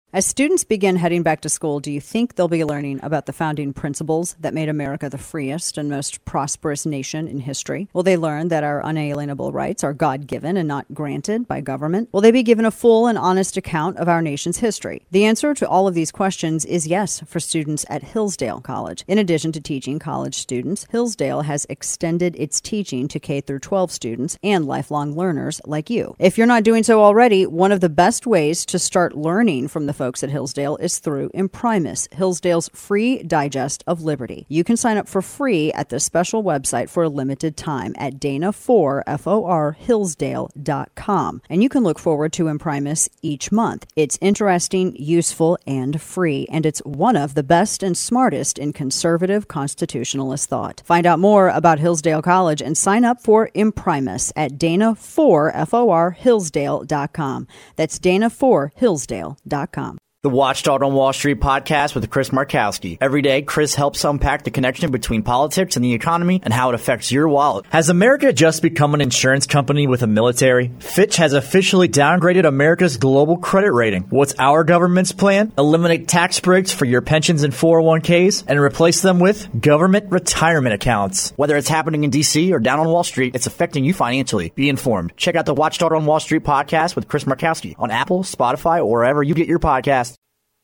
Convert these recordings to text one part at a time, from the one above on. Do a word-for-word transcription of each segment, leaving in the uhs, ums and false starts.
As students begin heading back to school, do you think they'll be learning about the founding principles that made America the freest and most prosperous nation in history? Will they learn that our unalienable rights are God-given and not granted by government? Will they be given a full and honest account of our nation's history? The answer to all of these questions is yes for students at Hillsdale College. In addition to teaching college students, Hillsdale has extended its teaching to K through twelve students and lifelong learners like you. If you're not doing so already, one of the best ways to start learning from the folks at Hillsdale is through Imprimis, Hillsdale's free digest of liberty. You can sign up for free at this special website for a limited time at Dana four, F O R, Hillsdale dot com. And you can look forward to Imprimis each month. It's interesting, useful, and free, and it's one of the best and smartest in conservative constitutionalist thought. Find out more about Hillsdale College and sign up for Imprimis at Dana four, F O R, Hillsdale dot com. That's Dana four, Hillsdale dot com. The Watchdog on Wall Street podcast with Chris Markowski. Every day, Chris helps unpack the connection between politics and the economy and how it affects your wallet. Has America just become an insurance company with a military? Fitch has officially downgraded America's global credit rating. What's our government's plan? Eliminate tax breaks for your pensions and four oh one k's and replace them with government retirement accounts. Whether it's happening in D C or down on Wall Street, it's affecting you financially. Be informed. Check out the Watchdog on Wall Street podcast with Chris Markowski on Apple, Spotify, or wherever you get your podcasts.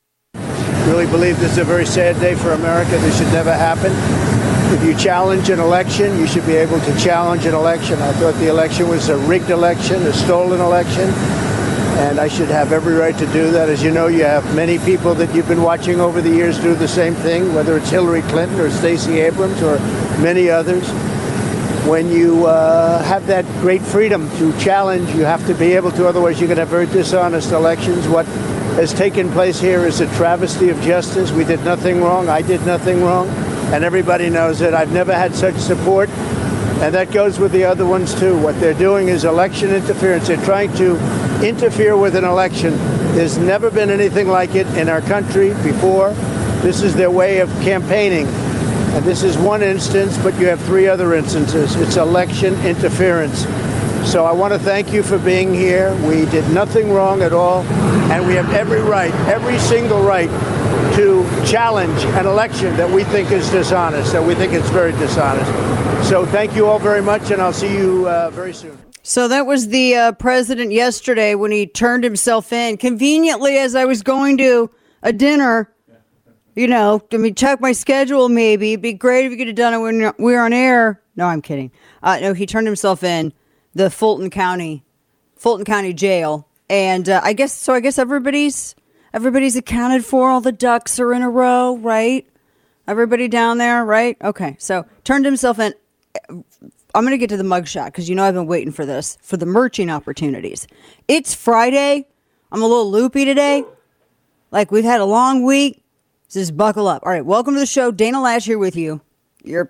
Really believe this is a very sad day for America. This should never happen. If you challenge an election, you should be able to challenge an election. I thought the election was a rigged election, a stolen election, and I should have every right to do that. As you know, you have many people that you've been watching over the years do the same thing, whether it's Hillary Clinton or Stacey Abrams or many others. When you uh, have that great freedom to challenge, you have to be able to, otherwise you're going to have very dishonest elections. What has taken place here is a travesty of justice. We did nothing wrong. I did nothing wrong. And everybody knows it. I've never had such support. And that goes with the other ones, too. What they're doing is election interference. They're trying to interfere with an election. There's never been anything like it in our country before. This is their way of campaigning. And this is one instance, but you have three other instances. It's election interference. So I want to thank you for being here. We did nothing wrong at all, and we have every right, every single right, to challenge an election that we think is dishonest, that we think is very dishonest. So thank you all very much, and I'll see you uh, very soon. So that was the uh, president yesterday when he turned himself in, conveniently as I was going to a dinner. You know, I mean, check my schedule maybe. It'd be great if you could have done it when we were on air. No, I'm kidding. Uh, no, he turned himself in. The Fulton County, Fulton County Jail, and uh, I guess so. I guess everybody's everybody's accounted for. All the ducks are in a row, right? Everybody down there, right? Okay, so turned himself in. I'm going to get to the mugshot because you know I've been waiting for this for the merching opportunities. It's Friday. I'm a little loopy today. Like we've had a long week. So just buckle up. All right, welcome to the show. Dana Lash here with you. You're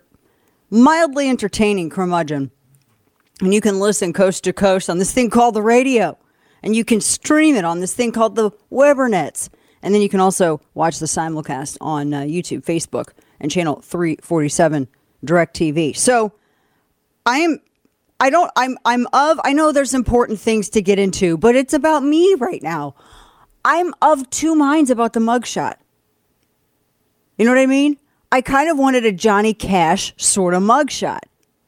mildly entertaining curmudgeon. And you can listen coast to coast on this thing called the radio. And you can stream it on this thing called the Webernets. And then you can also watch the simulcast on uh, YouTube, Facebook, and channel three forty-seven DirecTV. So I am, I don't, I'm, I'm of, I know there's important things to get into, but it's about me right now. I'm of two minds about the mugshot. You know what I mean? I kind of wanted a Johnny Cash sort of mugshot.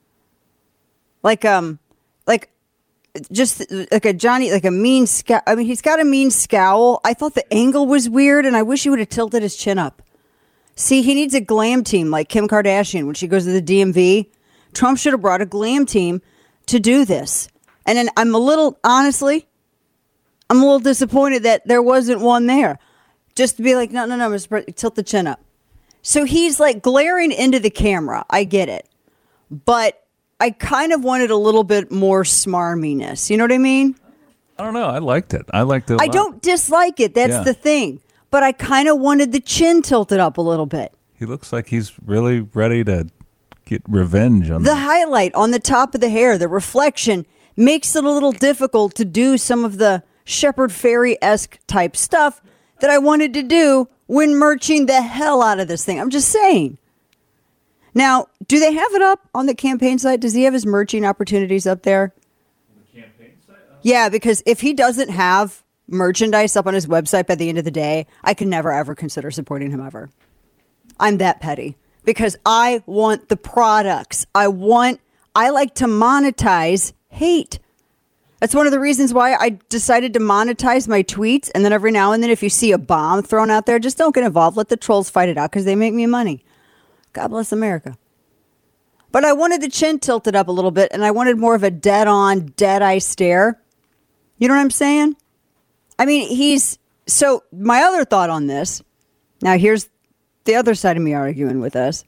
Like, um, like, just like a Johnny, like a mean scowl. I mean, he's got a mean scowl. I thought the angle was weird, and I wish he would have tilted his chin up. See, he needs a glam team like Kim Kardashian when she goes to the D M V. Trump should have brought a glam team to do this. And then I'm a little, honestly, I'm a little disappointed that there wasn't one there. Just to be like, no, no, no, Mister President, tilt the chin up. So he's like glaring into the camera. I get it. But I kind of wanted a little bit more smarminess. You know what I mean? I don't know. I liked it. I liked it a I lot. don't dislike it. That's Yeah. the thing. But I kind of wanted the chin tilted up a little bit. He looks like he's really ready to get revenge on The them. highlight on the top of the hair, the reflection, makes it a little difficult to do some of the Shepard Fairey-esque type stuff that I wanted to do when merching the hell out of this thing. I'm just saying. Now, do they have it up on the campaign site? Does he have his merching opportunities up there? The campaign site? Yeah, because if he doesn't have merchandise up on his website by the end of the day, I could never, ever consider supporting him ever. I'm that petty because I want the products. I want, I like to monetize hate. That's one of the reasons why I decided to monetize my tweets. And then every now and then, if you see a bomb thrown out there, just don't get involved. Let the trolls fight it out because they make me money. God bless America. But I wanted the chin tilted up a little bit, and I wanted more of a dead-on, dead-eye stare. You know what I'm saying? I mean, he's... So my other thought on this, now here's the other side of me arguing with us,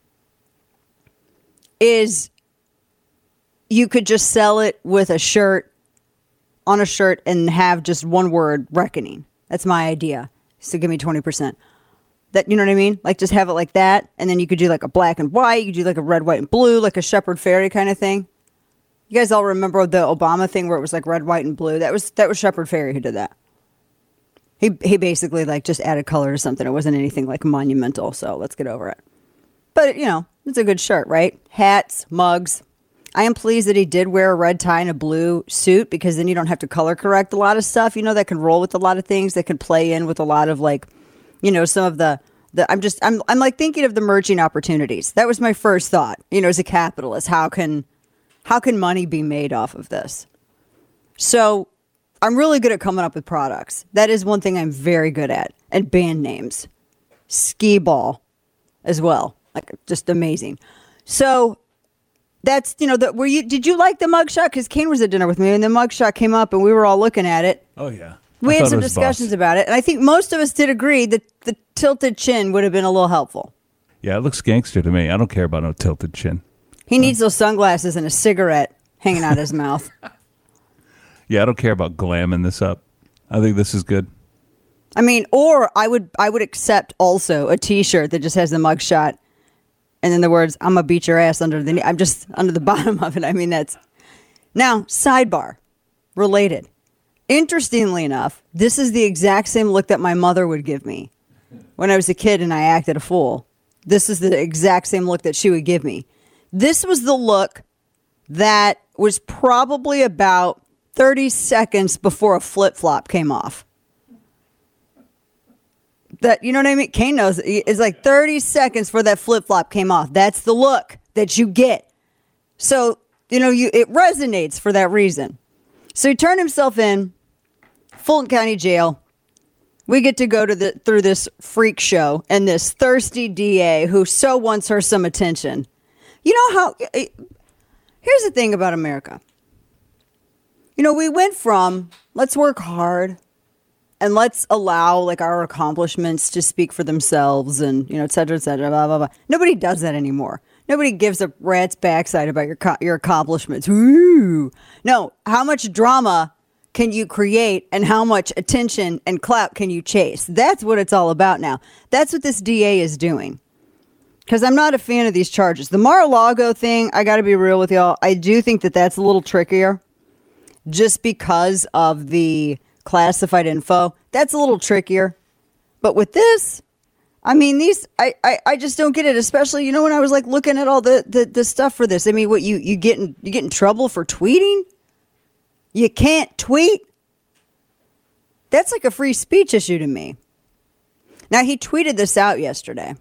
is you could just sell it with a shirt, on a shirt, and have just one word, reckoning. That's my idea. So give me twenty percent. That, you know what I mean? Like, just have it like that. And then you could do like a black and white. You could do like a red, white, and blue, like a Shepherd Fairy kind of thing. You guys all remember the Obama thing where it was like red, white, and blue? That was that was Shepherd Fairy who did that. He he basically like just added color to something. It wasn't anything like monumental. So let's get over it. But, you know, it's a good shirt, right? Hats, mugs. I am pleased that he did wear a red tie and a blue suit because then you don't have to color correct a lot of stuff. You know, that can roll with a lot of things. That can play in with a lot of like, you know, some of the, the I'm just, I'm, I'm like thinking of the merging opportunities. That was my first thought, you know, as a capitalist, how can, how can money be made off of this? So I'm really good at coming up with products. That is one thing I'm very good at. And band names, skee ball as well. Like just amazing. So that's, you know, the, were you, did you like the mugshot? Because Kane was at dinner with me and the mugshot came up and we were all looking at it. Oh, yeah. We I had some it discussions boss. about it. And I think most of us did agree that the tilted chin would have been a little helpful. Yeah, it looks gangster to me. I don't care about no tilted chin. He needs those sunglasses and a cigarette hanging out his mouth. Yeah, I don't care about glamming this up. I think this is good. I mean, or I would I would accept also a T-shirt that just has the mugshot and then the words, I'm going to beat your ass under the knee. I'm just under the bottom of it. I mean, that's... Now, sidebar. Related. Interestingly enough, this is the exact same look that my mother would give me when I was a kid and I acted a fool. This is the exact same look that she would give me. This was the look that was probably about thirty seconds before a flip-flop came off. That, you know what I mean? Kane knows it's like thirty seconds before that flip-flop came off. That's the look that you get. So, you know, you it resonates for that reason. So he turned himself in, Fulton County Jail. We get to go to the through this freak show and this thirsty D A who so wants her some attention. You know how... Here's the thing about America. You know, we went from let's work hard and let's allow like our accomplishments to speak for themselves and, you know, et cetera, et cetera, blah, blah, blah. Nobody does that anymore. Nobody gives a rat's backside about your your accomplishments. Ooh. No, how much drama can you create and how much attention and clout can you chase? That's what it's all about now. That's what this D A is doing. Because I'm not a fan of these charges. The Mar-a-Lago thing, I got to be real with y'all. I do think that that's a little trickier just because of the classified info. That's a little trickier. But with this, I mean, these, I, I, I just don't get it. Especially, you know, when I was like looking at all the, the, the stuff for this. I mean, what, you, you, get in, you get in trouble for tweeting? You can't tweet? That's like a free speech issue to me. Now, he tweeted this out yesterday.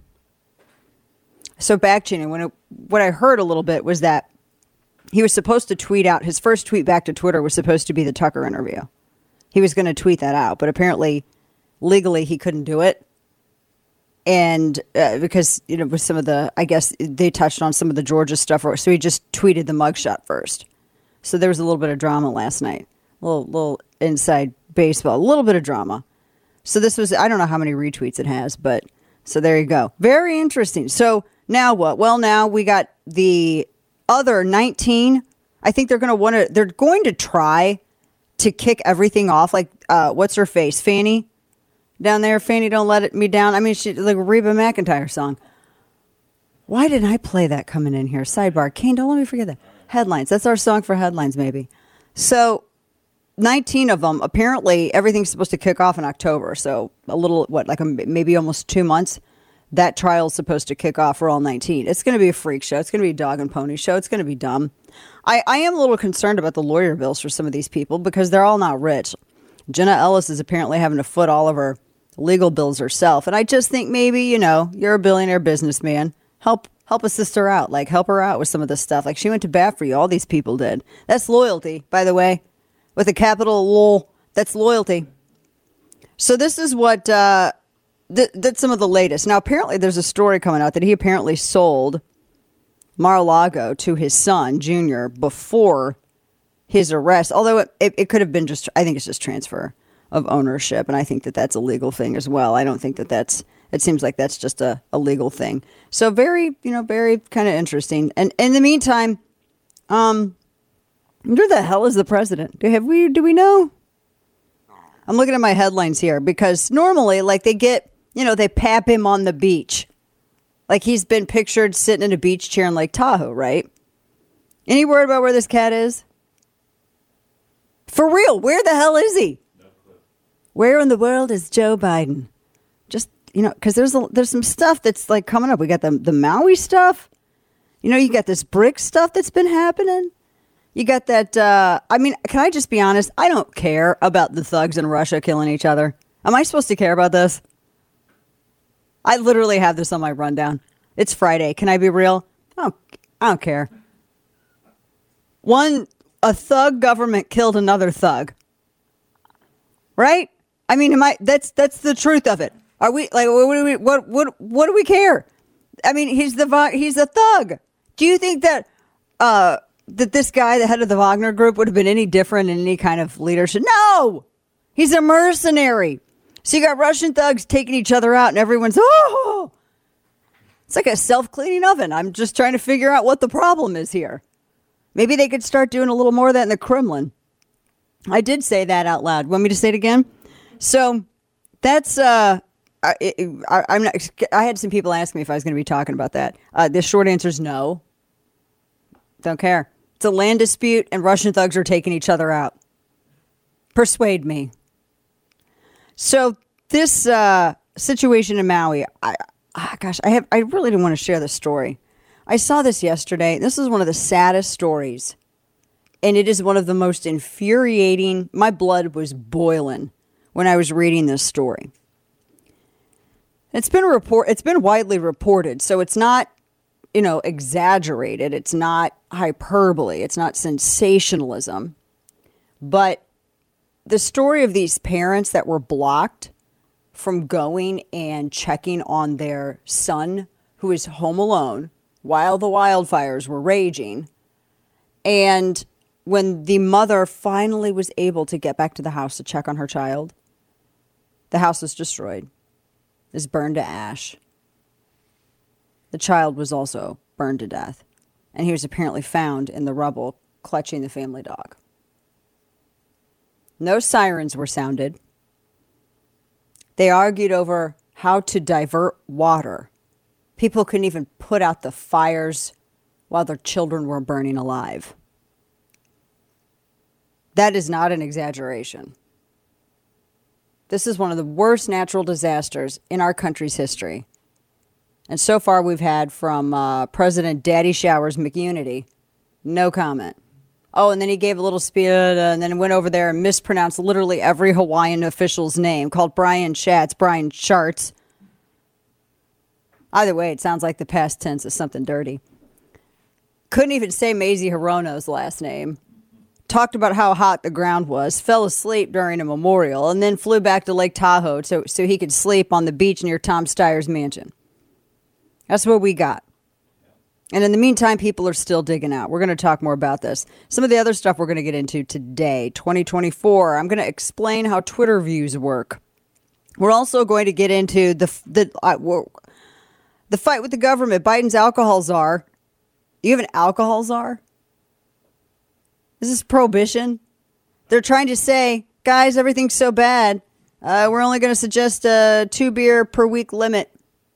So back to when it, what I heard a little bit was that he was supposed to tweet out, his first tweet back to Twitter was supposed to be the Tucker interview. He was going to tweet that out, but apparently legally he couldn't do it. And uh, because, you know, with some of the, I guess they touched on some of the Georgia stuff. So he just tweeted the mugshot first. So there was a little bit of drama last night, a little, little inside baseball, a little bit of drama. So this was, I don't know how many retweets it has, but so there you go. Very interesting. So now what? Well, now we got the other nineteen. I think they're going to want to, they're going to try to kick everything off. Like, uh, what's her face? Fanny down there. Fanny, don't let it me down. I mean, she like a Reba McEntire song. Why didn't I play that coming in here? Sidebar. Kane, don't let me forget that. Headlines. That's our song for headlines, maybe. So nineteen of them. Apparently, everything's supposed to kick off in October. So a little, what, like a, maybe almost two months. That trial's supposed to kick off for all nineteen. It's going to be a freak show. It's going to be a dog and pony show. It's going to be dumb. I, I am a little concerned about the lawyer bills for some of these people because they're all not rich. Jenna Ellis is apparently having to foot all of her legal bills herself. And I just think maybe, you know, you're a billionaire businessman. Help help a sister out. Like, help her out with some of this stuff. Like, she went to bat for you. All these people did. That's loyalty, by the way. With a capital LOL. That's loyalty. So this is what, uh, th- that's some of the latest. Now, apparently there's a story coming out that he apparently sold Mar-a-Lago to his son, Junior, before his arrest. Although it, it, it could have been just, I think it's just transfer of ownership. And I think that that's a legal thing as well. I don't think that that's, it seems like that's just a, a legal thing. So very, you know, very kind of interesting. And in the meantime, um, who the hell is the president? Do have we, do we know? I'm looking at my headlines here because normally, like, they get, you know, they pap him on the beach. Like, he's been pictured sitting in a beach chair in Lake Tahoe, right? Any word about where this cat is? For real, where the hell is he? No clue. Where in the world is Joe Biden? Just, you know, because there's a, there's some stuff that's like coming up. We got the the Maui stuff. You know, you got this brick stuff that's been happening. You got that. Uh, I mean, can I just be honest? I don't care about the thugs in Russia killing each other. Am I supposed to care about this? I literally have this on my rundown. It's Friday. Can I be real? I don't, I don't care. One, a thug government killed another thug. Right? I mean, am I? That's that's the truth of it. Are we like what do we what what what do we care? I mean, he's the he's a thug. Do you think that uh, that this guy, the head of the Wagner Group, would have been any different in any kind of leadership? No, he's a mercenary. So you got Russian thugs taking each other out, and everyone's oh, it's like a self-cleaning oven. I'm just trying to figure out what the problem is here. Maybe they could start doing a little more of that in the Kremlin. I did say that out loud. Want me to say it again? So that's uh, I, I, I'm not. I had some people ask me if I was going to be talking about that. Uh, the short answer is no. Don't care. It's a land dispute, and Russian thugs are taking each other out. Persuade me. So this uh, situation in Maui, I, oh gosh, I have. I really didn't want to share this story. I saw this yesterday. This is one of the saddest stories, and it is one of the most infuriating. My blood was boiling when I was reading this story. It's been a report. It's been widely reported, so it's not, you know, exaggerated. It's not hyperbole. It's not sensationalism, but the story of these parents that were blocked from going and checking on their son who is home alone while the wildfires were raging. And when the mother finally was able to get back to the house to check on her child, the house was destroyed. It was burned to ash. The child was also burned to death. And he was apparently found in the rubble clutching the family dog. No sirens were sounded. They argued over how to divert water. People couldn't even put out the fires while their children were burning alive. That is not an exaggeration. This is one of the worst natural disasters in our country's history. And so far we've had from uh, President Daddy Showers McUnity, no comment. Oh, and then he gave a little speech uh, and then went over there and mispronounced literally every Hawaiian official's name, called Brian Schatz, Brian Charts. Either way, it sounds like the past tense is something dirty. Couldn't even say Mazie Hirono's last name. Talked about how hot the ground was, fell asleep during a memorial, and then flew back to Lake Tahoe so, so he could sleep on the beach near Tom Steyer's mansion. That's what we got. And in the meantime, people are still digging out. We're going to talk more about this. Some of the other stuff we're going to get into today, twenty twenty-four. I'm going to explain how Twitter views work. We're also going to get into the the uh, the fight with the government. Biden's alcohol czar. You have an alcohol czar? Is this prohibition? They're trying to say, guys, everything's so bad. Uh, we're only going to suggest a two beer per week limit.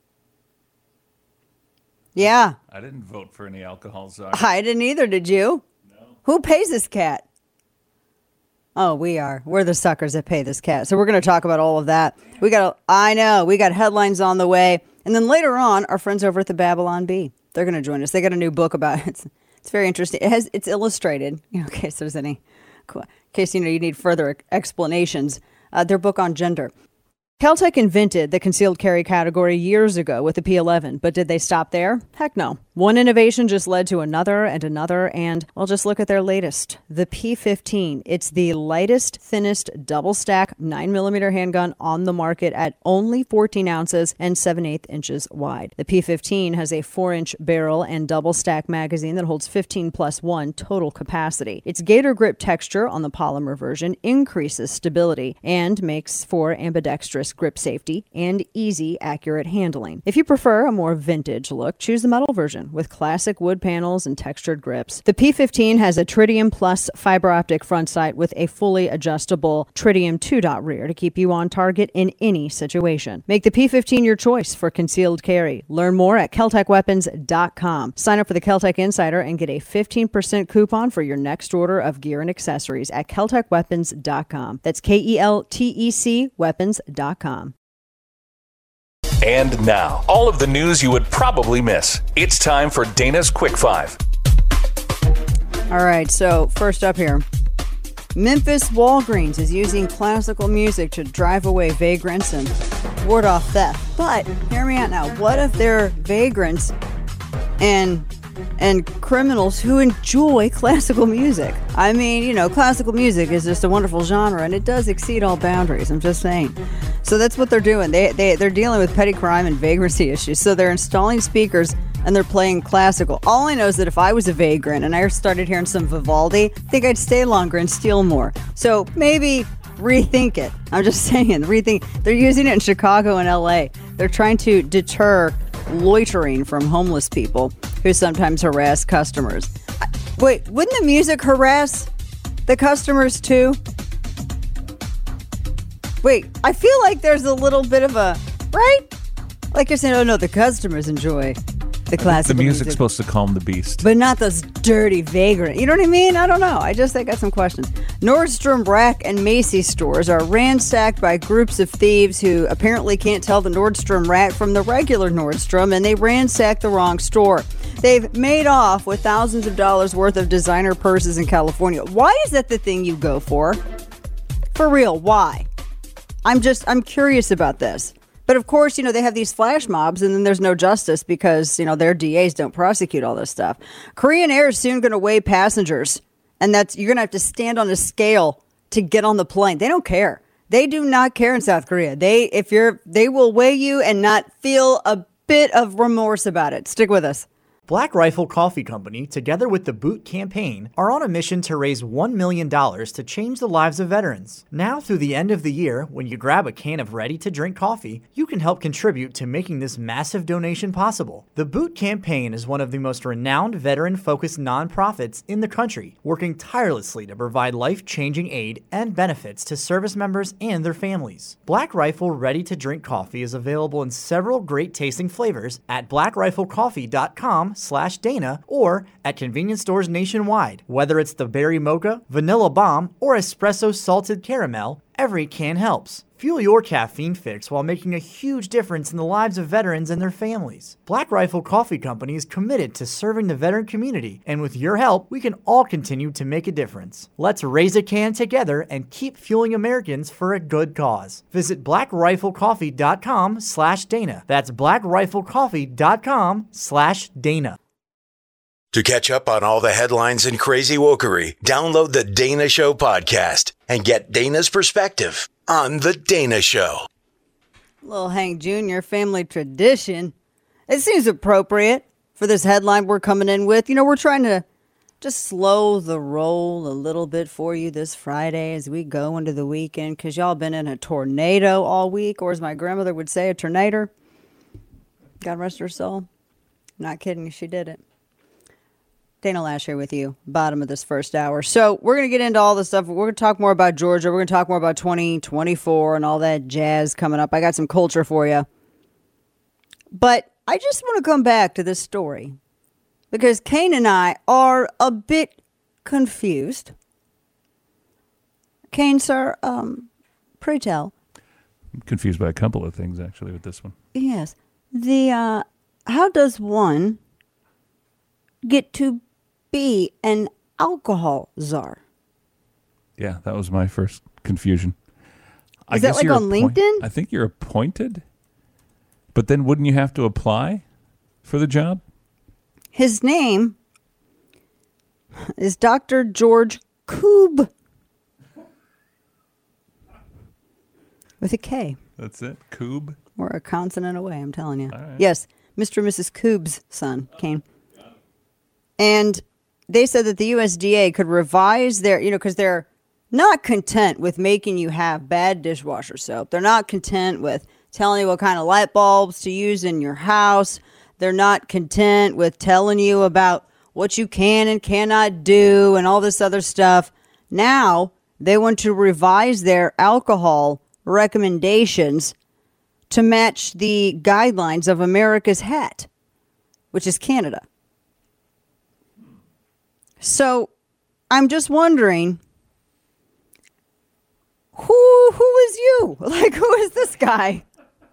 Yeah. I didn't vote for any alcohol czar. I didn't either, did you? No. Who pays this cat? Oh, we are. We're the suckers that pay this cat. So we're going to talk about all of that. We got, I know, we got headlines on the way. And then later on, our friends over at the Babylon Bee, they're going to join us. They got a new book about it. It's, it's very interesting. It has, it's illustrated, in case there's any case you know you need further explanations. Uh, their book on gender. Kel-Tec invented the concealed carry category years ago with the P eleven, but did they stop there? Heck no. One innovation just led to another and another, and well, just look at their latest, the P fifteen. It's the lightest, thinnest, double-stack nine millimeter handgun on the market at only fourteen ounces and seven eighths inches wide. The P fifteen has a four inch barrel and double-stack magazine that holds fifteen plus one total capacity. Its Gator Grip texture on the polymer version increases stability and makes for ambidextrous grip safety and easy, accurate handling. If you prefer a more vintage look, choose the metal version with classic wood panels and textured grips. The P fifteen has a Tritium Plus fiber optic front sight with a fully adjustable Tritium two dot rear to keep you on target in any situation. Make the P fifteen your choice for concealed carry. Learn more at Kel-Tec Weapons dot com. Sign up for the Kel-Tec Insider and get a fifteen percent coupon for your next order of gear and accessories at Kel Tec Weapons dot com. That's K E L T E C Weapons dot com. And now, all of the news you would probably miss. It's time for Dana's Quick Five. All right, so first up here. Memphis Walgreens is using classical music to drive away vagrants and ward off theft. But, hear me out now, what if they're vagrants and and criminals who enjoy classical music? I mean, you know, classical music is just a wonderful genre, and it does exceed all boundaries. I'm just saying. So that's what they're doing. They, they, they're dealing with petty crime and vagrancy issues. So they're installing speakers, and they're playing classical. All I know is that if I was a vagrant and I started hearing some Vivaldi, I think I'd stay longer and steal more. So maybe rethink it. I'm just saying, rethink. They're using it in Chicago and L A. They're trying to deter loitering from homeless people who sometimes harass customers. Wait, wouldn't the music harass the customers too? Wait, I feel like there's a little bit of a, right? Like you're saying, oh no, the customers enjoy the classical The music's music, supposed to calm the beast. but not those dirty vagrant. You know what I mean? I don't know. I just I got some questions. Nordstrom Rack and Macy's stores are ransacked by groups of thieves who apparently can't tell the Nordstrom Rack from the regular Nordstrom, and they ransacked the wrong store. They've made off with thousands of dollars worth of designer purses in California. Why is that the thing you go for? For real, why? I'm just, I'm curious about this. But of course, you know, they have these flash mobs and then there's no justice because, you know, their D As don't prosecute all this stuff. Korean Air is soon going to weigh passengers. And that's, you're going to have to stand on a scale to get on the plane. They don't care. They do not care in South Korea. They, if you're, they will weigh you and not feel a bit of remorse about it. Stick with us. Black Rifle Coffee Company, together with the Boot Campaign, are on a mission to raise one million dollars to change the lives of veterans. Now, through the end of the year, when you grab a can of ready-to-drink coffee, you can help contribute to making this massive donation possible. The Boot Campaign is one of the most renowned veteran-focused nonprofits in the country, working tirelessly to provide life-changing aid and benefits to service members and their families. Black Rifle ready-to-drink coffee is available in several great-tasting flavors at black rifle coffee dot com slash Dana or at convenience stores nationwide. Whether it's the berry mocha, vanilla bomb, or espresso salted caramel, every can helps. Fuel your caffeine fix while making a huge difference in the lives of veterans and their families. Black Rifle Coffee Company is committed to serving the veteran community, and with your help, we can all continue to make a difference. Let's raise a can together and keep fueling Americans for a good cause. Visit black rifle coffee dot com slash Dana. That's black rifle coffee dot com slash Dana. To catch up on all the headlines and crazy wokery, download the Dana Show podcast and get Dana's perspective on The Dana Show. Little Hank Junior family tradition. It seems appropriate for this headline we're coming in with. You know, we're trying to just slow the roll a little bit for you this Friday as we go into the weekend because y'all been in a tornado all week, or as my grandmother would say, a tornado. God rest her soul. Not kidding, she did it. Dana Lash here with you, bottom of this first hour. So we're going to get into all the stuff. We're going to talk more about Georgia. We're going to talk more about twenty twenty-four and all that jazz coming up. I got some culture for you. But I just want to come back to this story because Kane and I are a bit confused. Kane, sir, um, pray tell. I'm confused by a couple of things, actually, with this one. Yes. The, uh, how does one get to be an alcohol czar? Yeah, that was my first confusion. I Is that guess like you're on appoint- LinkedIn? I think you're appointed, but then wouldn't you have to apply for the job? His name is Doctor George Koob with a K. That's it? Koob? We're a consonant away, I'm telling you. right. Yes, Mister and Missus Koob's son, Kane. And they said that the U S D A could revise their, you know, because they're not content with making you have bad dishwasher soap. They're not content with telling you what kind of light bulbs to use in your house. They're not content with telling you about what you can and cannot do and all this other stuff. Now they want to revise their alcohol recommendations to match the guidelines of America's hat, which is Canada. So I'm just wondering, who who is you? Like, who is this guy?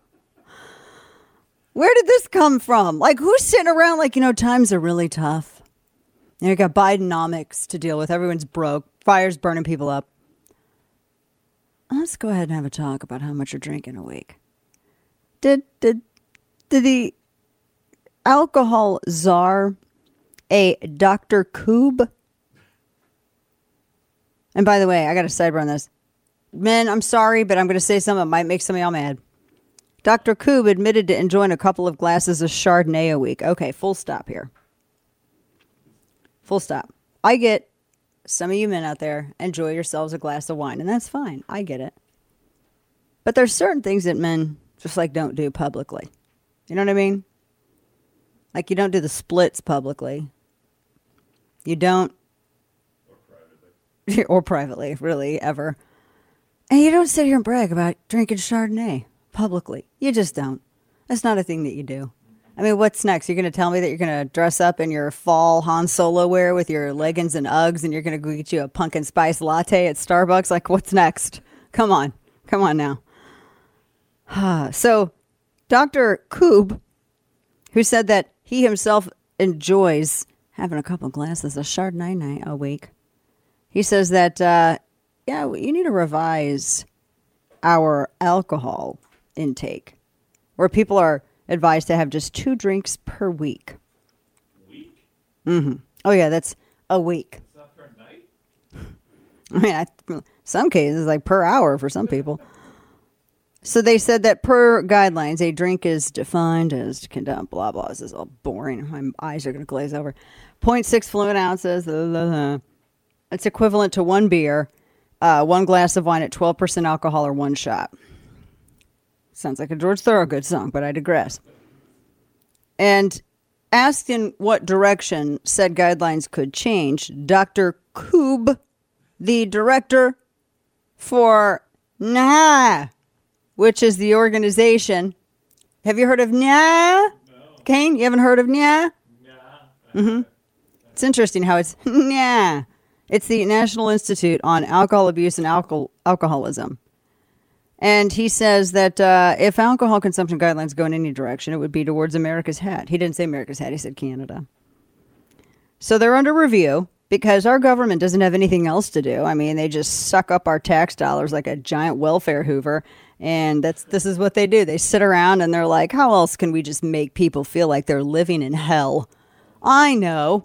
Where did this come from? Like, who's sitting around like, you know, times are really tough. You know, you got Bidenomics to deal with. Everyone's broke. Fire's burning people up. Let's go ahead and have a talk about how much you're drinking a week. Did did did the alcohol czar, a Doctor Koob? And by the way, I got a sidebar on this. Men, I'm sorry, but I'm going to say something that might make some of y'all mad. Doctor Koob admitted to enjoying a couple of glasses of Chardonnay a week. Okay, full stop here. Full stop. I get some of you men out there enjoy yourselves a glass of wine, and that's fine. I get it. But there's certain things that men just like don't do publicly. You know what I mean? Like you don't do the splits publicly. You don't. Or privately. Or privately, really, ever. And you don't sit here and brag about drinking Chardonnay publicly. You just don't. That's not a thing that you do. I mean, what's next? You're going to tell me that you're going to dress up in your fall Han Solo wear with your leggings and Uggs and you're going to go get you a pumpkin spice latte at Starbucks? Like, what's next? Come on. Come on now. So, Doctor Koob, who said that he himself enjoys having a couple glasses of Chardonnay night a week, he says that, uh, yeah, you need to revise our alcohol intake, where people are advised to have just two drinks per week. Week? Mm-hmm. Oh, yeah, that's a week. Is that per night? I mean, I, some cases, like per hour for some people. So they said that per guidelines, a drink is defined as, blah, blah, this is all boring. My eyes are going to glaze over. zero point six fluid ounces. Blah, blah, blah. It's equivalent to one beer, uh, one glass of wine at twelve percent alcohol or one shot. Sounds like a George Thorogood song, but I digress. And asked in what direction said guidelines could change, Doctor Koob, the director for N A H, which is the organization. Have you heard of N A H? No. Kane, you haven't heard of N A H? No. Mm-hmm. It's interesting how it's N A H. It's the National Institute on Alcohol Abuse and Alcohol- Alcoholism. And he says that uh, if alcohol consumption guidelines go in any direction, it would be towards America's hat. He didn't say America's hat. He said Canada. So they're under review because our government doesn't have anything else to do. I mean, they just suck up our tax dollars like a giant welfare hoover. And that's this is what they do. They sit around and they're like, how else can we just make people feel like they're living in hell? I know.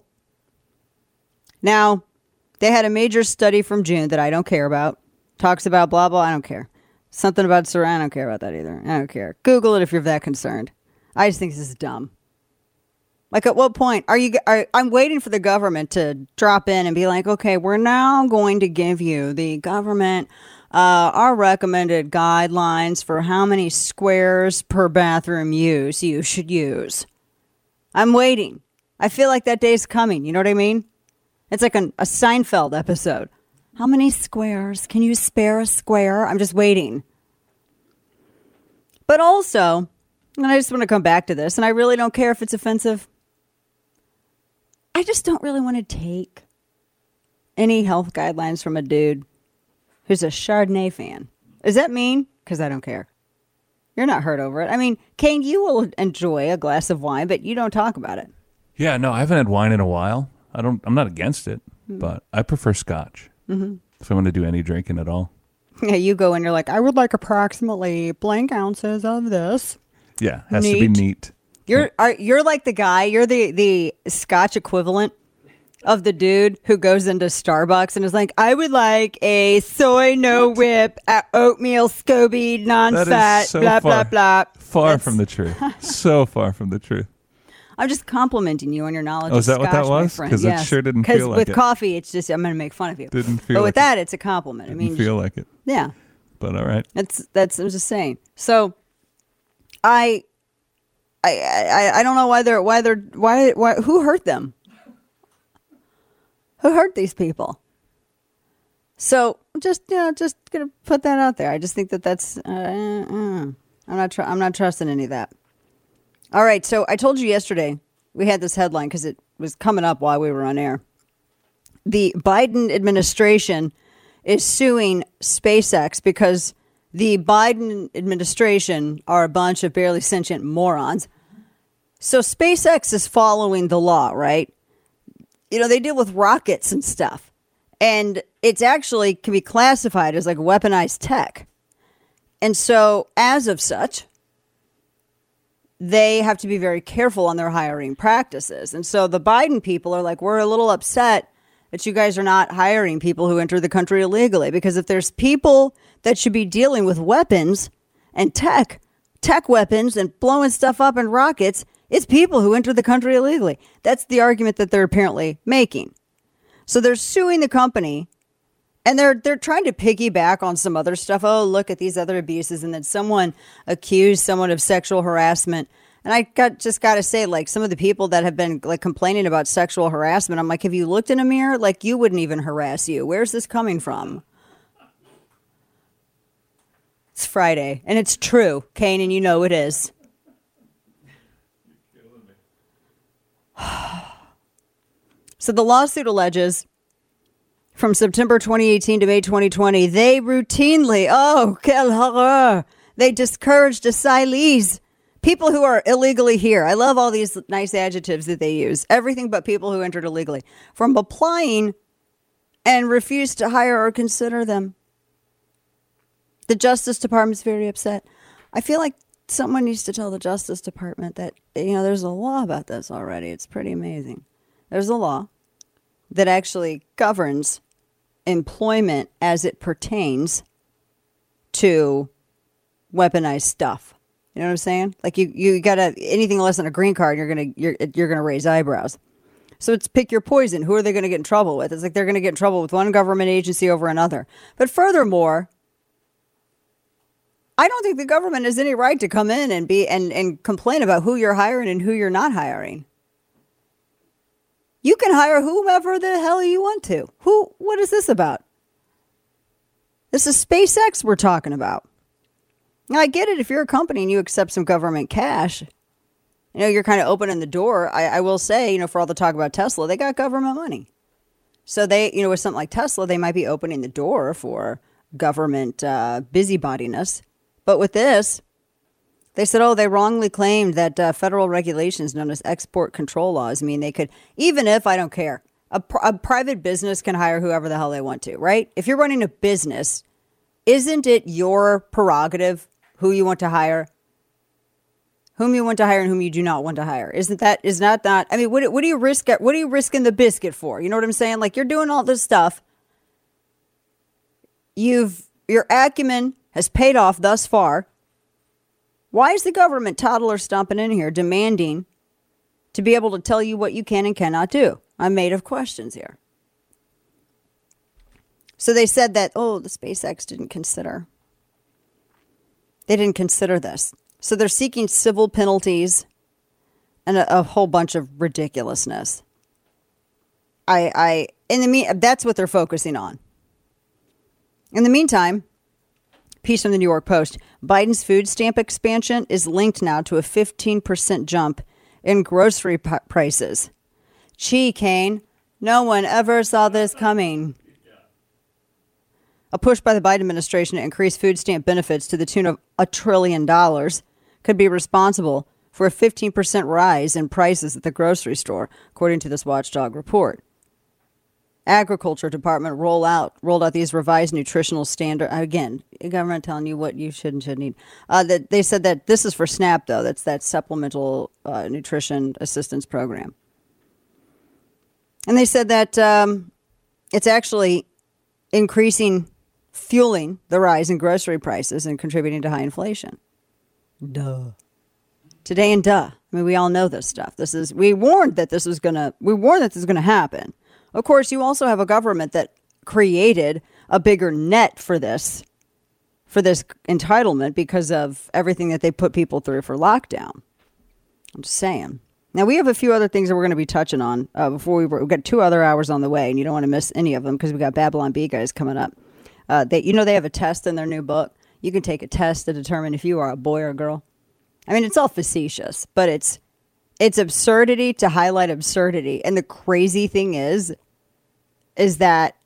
Now, they had a major study from June that I don't care about. Talks about blah, blah. I don't care. Something about Saran. I don't care about that either. I don't care. Google it if you're that concerned. I just think this is dumb. Like, at what point are you? Are, I'm waiting for the government to drop in and be like, okay, we're now going to give you the government uh, our recommended guidelines for how many squares per bathroom use you should use. I'm waiting. I feel like that day's coming. You know what I mean? It's like an, a Seinfeld episode. How many squares? Can you spare a square? I'm just waiting. But also, and I just want to come back to this, and I really don't care if it's offensive. I just don't really want to take any health guidelines from a dude who's a Chardonnay fan. Does that mean? Because I don't care. You're not hurt over it. I mean, Kane, you will enjoy a glass of wine, but you don't talk about it. Yeah, no, I haven't had wine in a while. I don't. I'm not against it, mm-hmm. but I prefer Scotch. Mm-hmm. if I want to do any drinking at all. Yeah, you go and you're like, I would like approximately blank ounces of this. Yeah, has neat. to be neat. You're are, you're like the guy. You're the the Scotch equivalent of the dude who goes into Starbucks and is like, I would like a soy no whip, uh, oatmeal SCOBY, non-fat, so blah far, blah blah. Far That's, from the truth. So far from the truth. I'm just complimenting you on your knowledge. Oh, is that of Scotch, what that was? Because yes. it sure didn't feel like with it. With coffee, it's just I'm going to make fun of you. Didn't feel. But like with that, it. it's a compliment. Didn't I mean, feel like it. Yeah. But all right. That's that's. I'm just saying. So, I, I, I, I don't know why they're why they're why why who hurt them. Who hurt these people? So just you know, just gonna put that out there. I just think that that's. Uh, uh, I'm not. Tr- I'm not trusting any of that. All right. So I told you yesterday we had this headline because it was coming up while we were on air. The Biden administration is suing SpaceX because the Biden administration are a bunch of barely sentient morons. So SpaceX is following the law, right? You know, they deal with rockets and stuff. And it's actually can be classified as like weaponized tech. And so as of such, they have to be very careful on their hiring practices. And so the Biden people are like, we're a little upset that you guys are not hiring people who enter the country illegally. Because if there's people that should be dealing with weapons and tech, tech weapons and blowing stuff up in rockets, it's people who enter the country illegally. That's the argument that they're apparently making. So they're suing the company and they're they're trying to piggyback on some other stuff. Oh, look at these other abuses. And then someone accused someone of sexual harassment. And I got just got to say, like, some of the people that have been like complaining about sexual harassment, I'm like, have you looked in a mirror? Like, you wouldn't even harass you. Where's this coming from? It's Friday, and it's true, Kane, and you know it is. So the lawsuit alleges from September twenty eighteen to May twenty twenty, they routinely, oh, quel horreur, they discouraged asylees. People who are illegally here. I love all these nice adjectives that they use. Everything but people who entered illegally. From applying and refused to hire or consider them. The Justice Department's very upset. I feel like someone needs to tell the Justice Department that, you know, there's a law about this already. It's pretty amazing. There's a law that actually governs employment as it pertains to weaponized stuff. You know what I'm saying? Like you, you gotta anything less than a green card, you're gonna you're you're gonna raise eyebrows. So it's pick your poison. Who are they gonna get in trouble with? It's like they're gonna get in trouble with one government agency over another. But furthermore, I don't think the government has any right to come in and be and, and complain about who you're hiring and who you're not hiring. You can hire whomever the hell you want to. Who? What is this about? This is SpaceX we're talking about. Now, I get it if you're a company and you accept some government cash. You know, you're kind of opening the door. I, I will say, you know, for all the talk about Tesla, they got government money. So they, you know, with something like Tesla, they might be opening the door for government uh, busybodiness. But with this, they said, oh, they wrongly claimed that uh, federal regulations known as export control laws mean they could, even if I don't care, a, pr- a private business can hire whoever the hell they want to, right? If you're running a business, isn't it your prerogative who you want to hire, whom you want to hire and whom you do not want to hire? Isn't that, is not that, I mean, what, what do you risk, what are you risking the biscuit for? You know what I'm saying? Like, you're doing all this stuff. You've, your acumen has paid off thus far. Why is the government toddler stomping in here demanding to be able to tell you what you can and cannot do? I'm made of questions here. So they said that, oh, the SpaceX didn't consider. They didn't consider this. So they're seeking civil penalties and a, a whole bunch of ridiculousness. I, I, in the mean, that's what they're focusing on. In the meantime, piece from the New York Post, Biden's food stamp expansion is linked now to a fifteen percent jump in grocery p- prices. Gee, Kane, no one ever saw this coming. A push by the Biden administration to increase food stamp benefits to the tune of a trillion dollars could be responsible for a fifteen percent rise in prices at the grocery store, according to this watchdog report. Agriculture Department roll out rolled out these revised nutritional standard. Again, government telling you what you should and shouldn't eat. Uh, that they said that this is for SNAP, though. That's that supplemental uh, nutrition assistance program. And they said that um, it's actually increasing, fueling the rise in grocery prices and contributing to high inflation. Duh. Today and duh. I mean, we all know this stuff. This is we warned that this was gonna. We warned that this was gonna happen. Of course, you also have a government that created a bigger net for this, for this entitlement because of everything that they put people through for lockdown. I'm just saying. Now, we have a few other things that we're going to be touching on uh, before we, we've got two other hours on the way, and you don't want to miss any of them because we got Babylon Bee guys coming up. Uh, they, you know, they have a test in their new book. You can take a test to determine if you are a boy or a girl. I mean, it's all facetious, but it's it's absurdity to highlight absurdity. And the crazy thing is, is that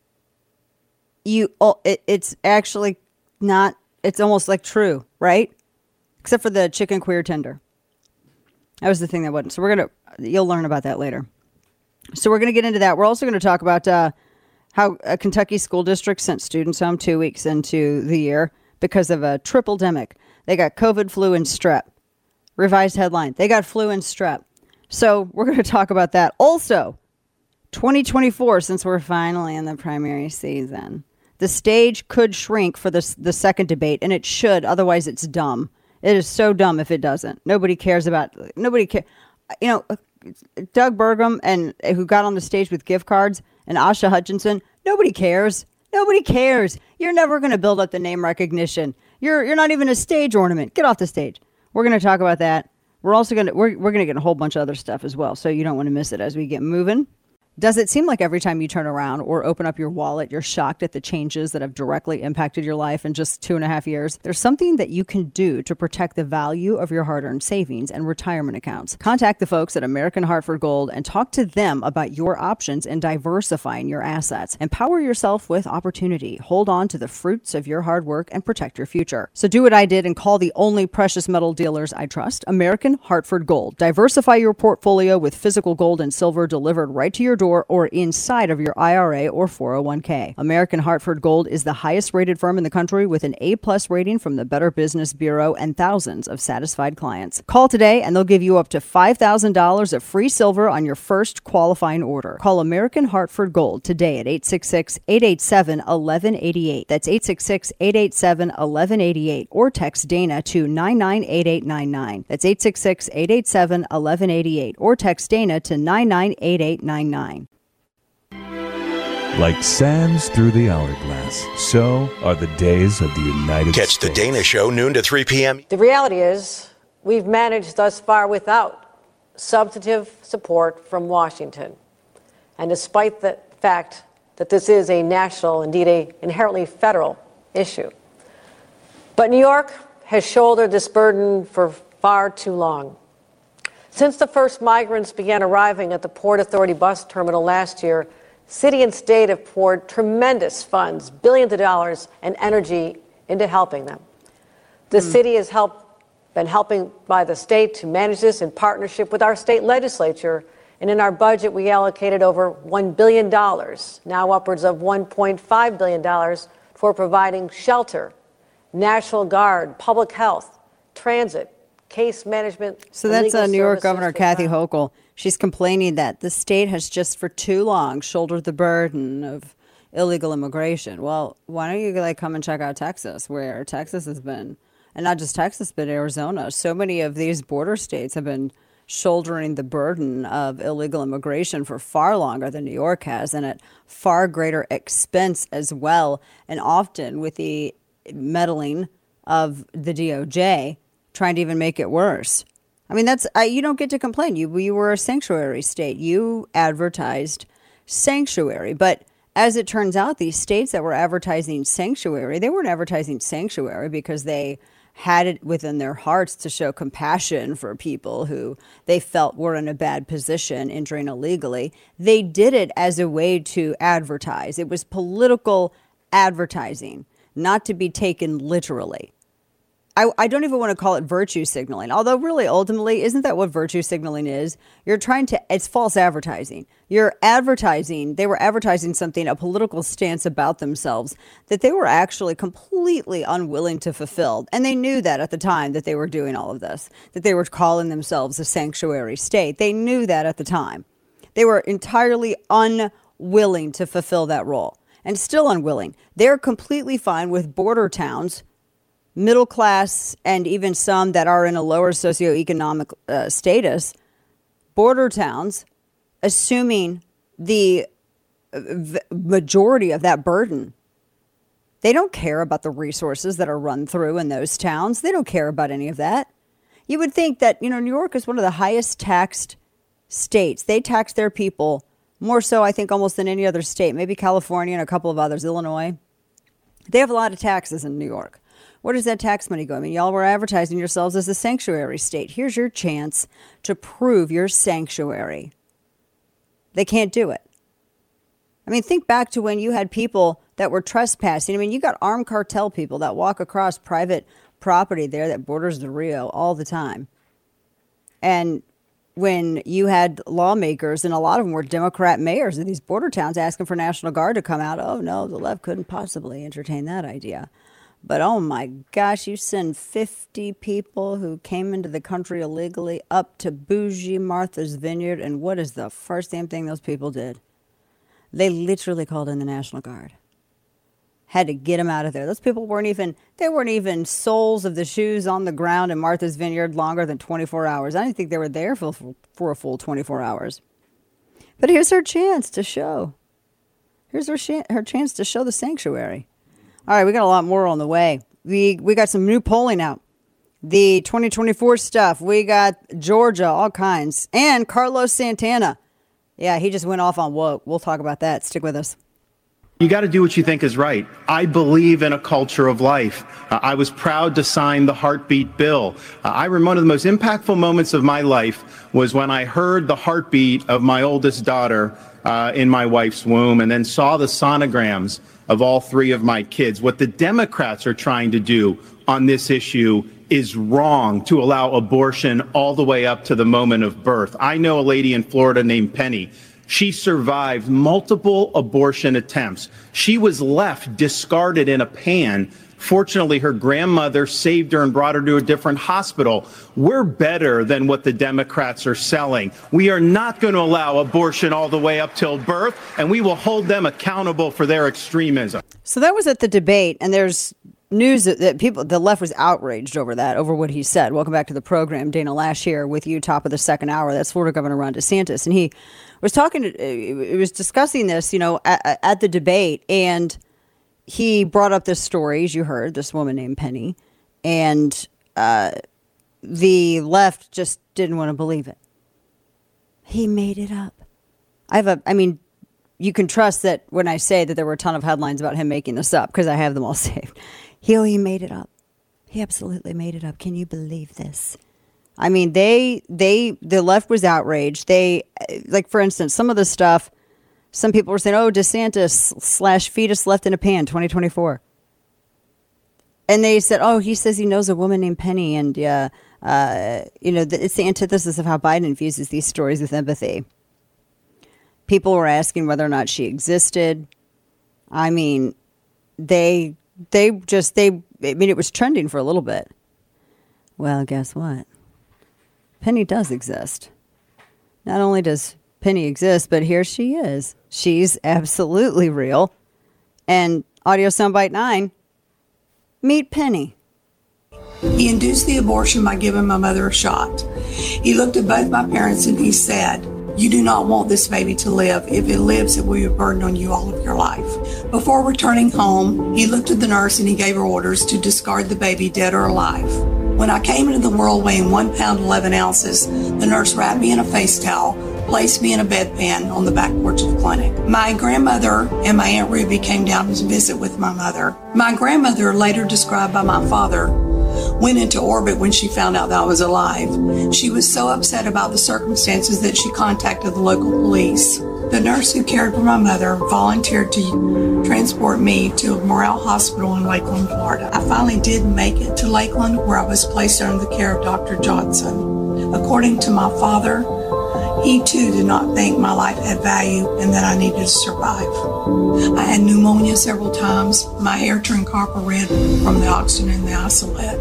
you oh, it, it's actually not, it's almost like true, right? Except for the chicken queer tender. That was the thing that wasn't. So we're going to, you'll learn about that later. So we're going to get into that. We're also going to talk about uh, how a Kentucky school district sent students home two weeks into the year because of a triple-demic. They got COVID, flu, and strep. Revised headline. They got flu and strep. So we're going to talk about that. Also, twenty twenty-four, since we're finally in the primary season, the stage could shrink for the, the second debate, and it should. Otherwise, it's dumb. It is so dumb if it doesn't. Nobody cares about, nobody cares. You know, Doug Burgum, and who got on the stage with gift cards, and Asha Hutchinson, nobody cares. Nobody cares. You're never going to build up the name recognition. You're you're not even a stage ornament. Get off the stage. We're going to talk about that. We're also going to we're we're going to get a whole bunch of other stuff as well, so you don't want to miss it as we get moving. Does it seem like every time you turn around or open up your wallet, you're shocked at the changes that have directly impacted your life in just two and a half years? There's something that you can do to protect the value of your hard-earned savings and retirement accounts. Contact the folks at American Hartford Gold and talk to them about your options in diversifying your assets. Empower yourself with opportunity. Hold on to the fruits of your hard work and protect your future. So do what I did and call the only precious metal dealers I trust, American Hartford Gold. Diversify your portfolio with physical gold and silver delivered right to your door or inside of your I R A or four oh one k. American Hartford Gold is the highest rated firm in the country with an A-plus rating from the Better Business Bureau and thousands of satisfied clients. Call today and they'll give you up to five thousand dollars of free silver on your first qualifying order. Call American Hartford Gold today at eight six six, eight eight seven, one one eight eight. That's eight six six, eight eight seven, one one eight eight or text Dana to nine nine eight eight nine nine. That's eight six six, eight eight seven, one one eight eight or text Dana to nine nine eight eight nine nine. Like sands through the hourglass, so are the days of the United Catch States. the Dana Show, noon to three p.m. The reality is we've managed thus far without substantive support from Washington. And despite the fact that this is a national, indeed a inherently federal issue. But New York has shouldered this burden for far too long. Since the first migrants began arriving at the Port Authority bus terminal last year, city and state have poured tremendous funds, billions of dollars, and energy into helping them. The mm. city has helped, been helping by the state to manage this in partnership with our state legislature. And in our budget, we allocated over one billion dollars, now upwards of one point five billion dollars, for providing shelter, National Guard, public health, transit, case management. So that's uh, New York Governor Kathy Hochul. She's complaining that the state has just for too long shouldered the burden of illegal immigration. Well, why don't you like come and check out Texas, where Texas has been, and not just Texas, but Arizona. So many of these border states have been shouldering the burden of illegal immigration for far longer than New York has, and at far greater expense as well, and often with the meddling of the D O J trying to even make it worse. I mean, that's I, you don't get to complain. You you were a sanctuary state. You advertised sanctuary. But as it turns out, these states that were advertising sanctuary, they weren't advertising sanctuary because they had it within their hearts to show compassion for people who they felt were in a bad position entering illegally. They did it as a way to advertise. It was political advertising, not to be taken literally. I, I don't even want to call it virtue signaling, although really ultimately, isn't that what virtue signaling is? You're trying to, it's false advertising. You're advertising, they were advertising something, a political stance about themselves that they were actually completely unwilling to fulfill. And they knew that at the time that they were doing all of this, that they were calling themselves a sanctuary state. They knew that at the time. They were entirely unwilling to fulfill that role and still unwilling. They're completely fine with border towns, middle class, and even some that are in a lower socioeconomic uh, status, border towns, assuming the v- majority of that burden. They don't care about the resources that are run through in those towns. They don't care about any of that. You would think that, you know, New York is one of the highest taxed states. They tax their people more so, I think, almost than any other state, maybe California and a couple of others, Illinois. They have a lot of taxes in New York. Where does that tax money go? I mean, y'all were advertising yourselves as a sanctuary state. Here's your chance to prove your sanctuary. They can't do it. I mean, think back to when you had people that were trespassing. I mean, you got armed cartel people that walk across private property there that borders the Rio all the time. And when you had lawmakers, and a lot of them were Democrat mayors of these border towns asking for National Guard to come out, oh, no, the left couldn't possibly entertain that idea. But, oh, my gosh, you send fifty people who came into the country illegally up to bougie Martha's Vineyard, and what is the first damn thing those people did? They literally called in the National Guard. Had to get them out of there. Those people weren't even, they weren't even soles of the shoes on the ground in Martha's Vineyard longer than twenty-four hours. I didn't think they were there for, for a full twenty-four hours. But here's her chance to show. Here's her, sh- her chance to show the sanctuary. All right, we got a lot more on the way. We we got some new polling out. The twenty twenty-four stuff. We got Georgia, all kinds. And Carlos Santana. Yeah, he just went off on woke. We'll talk about that. Stick with us. You got to do what you think is right. I believe in a culture of life. Uh, I was proud to sign the heartbeat bill. Uh, I remember one of the most impactful moments of my life was when I heard the heartbeat of my oldest daughter uh, in my wife's womb, and then saw the sonograms of all three of my kids. What the Democrats are trying to do on this issue is wrong, to allow abortion all the way up to the moment of birth. I know a lady in Florida named Penny. She survived multiple abortion attempts. She was left discarded in a pan. Fortunately, her grandmother saved her and brought her to a different hospital. We're better than what the Democrats are selling. We are not going to allow abortion all the way up till birth, and we will hold them accountable for their extremism. So that was at the debate, and there's news that, that people, the left was outraged over that, over what he said. Welcome back to the program. Dana Lash here with you, top of the second hour. That's Florida Governor Ron DeSantis. And he was talking, to, he was discussing this, you know, at, at the debate, and he brought up this story, as you heard, this woman named Penny, and uh, the left just didn't want to believe it. He made it up. I have a, I mean, you can trust that when I say that there were a ton of headlines about him making this up, because I have them all saved. He, he made it up. He absolutely made it up. Can you believe this? I mean, they, they, the left was outraged. They, like, for instance, some of the stuff, some people were saying, oh, DeSantis slash fetus left in a pan, twenty twenty-four. And they said, oh, he says he knows a woman named Penny. And, uh, uh, you know, it's the antithesis of how Biden infuses these stories with empathy. People were asking whether or not she existed. I mean, they, they just, they, I mean, it was trending for a little bit. Well, guess what? Penny does exist. Not only does Penny exist, but here she is. She's absolutely real. And audio soundbite nine, meet Penny. He induced the abortion by giving my mother a shot. He looked at both my parents and he said, you do not want this baby to live. If it lives, it will be a burden on you all of your life. Before returning home, he looked at the nurse and he gave her orders to discard the baby, dead or alive. When I came into the world weighing one pound, eleven ounces, the nurse wrapped me in a face towel, placed me in a bedpan on the back porch of the clinic. My grandmother and my Aunt Ruby came down to visit with my mother. My grandmother, later described by my father, went into orbit when she found out that I was alive. She was so upset about the circumstances that she contacted the local police. The nurse who cared for my mother volunteered to transport me to Morale Hospital in Lakeland, Florida. I finally did make it to Lakeland, where I was placed under the care of Doctor Johnson. According to my father, he too did not think my life had value and that I needed to survive. I had pneumonia several times. My hair turned copper red from the oxygen and the isolate.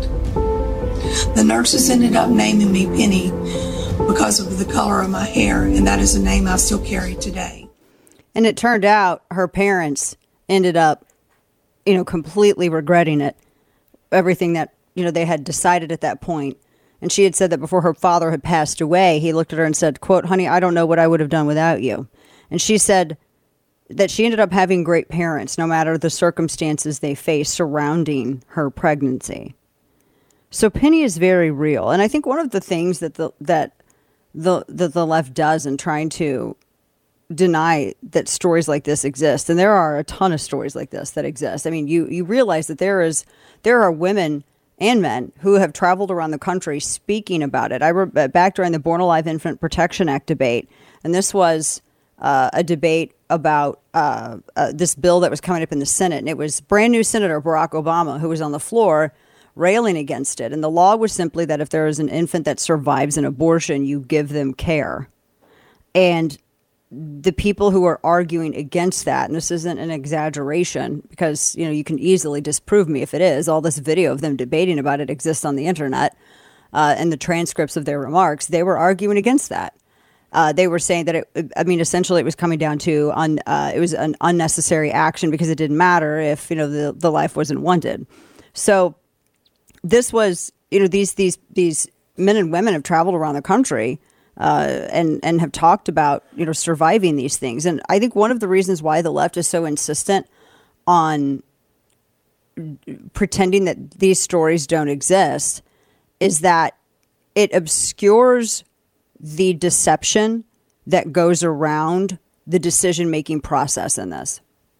The nurses ended up naming me Penny because of the color of my hair, and that is a name I still carry today. And it turned out her parents ended up, you know, completely regretting it, everything that, you know, they had decided at that point. And she had said that before her father had passed away, he looked at her and said, quote, "Honey, I don't know what I would have done without you." And she said that she ended up having great parents, no matter the circumstances they faced surrounding her pregnancy. So Penny is very real. And I think one of the things that the that the that the left does in trying to deny that stories like this exist, and there are a ton of stories like this that exist. I mean, you you realize that there is there are women and men who have traveled around the country speaking about it. I re- back during the Born Alive Infant Protection Act debate, and this was uh, a debate about uh, uh, this bill that was coming up in the Senate, and it was brand new Senator Barack Obama who was on the floor railing against it. And the law was simply that if there is an infant that survives an abortion, you give them care. And the people who are arguing against that, and this isn't an exaggeration because, you know, you can easily disprove me if it is, all this video of them debating about it exists on the internet, uh, and the transcripts of their remarks, they were arguing against that. Uh, they were saying that, it, I mean, essentially it was coming down to, un, uh, it was an unnecessary action because it didn't matter if, you know, the, the life wasn't wanted. So this was, you know, these, these, these men and women have traveled around the country Uh, and and have talked about, you know, surviving these things. And I think one of the reasons why the left is so insistent on pretending that these stories don't exist is that it obscures the deception that goes around the decision-making process in this.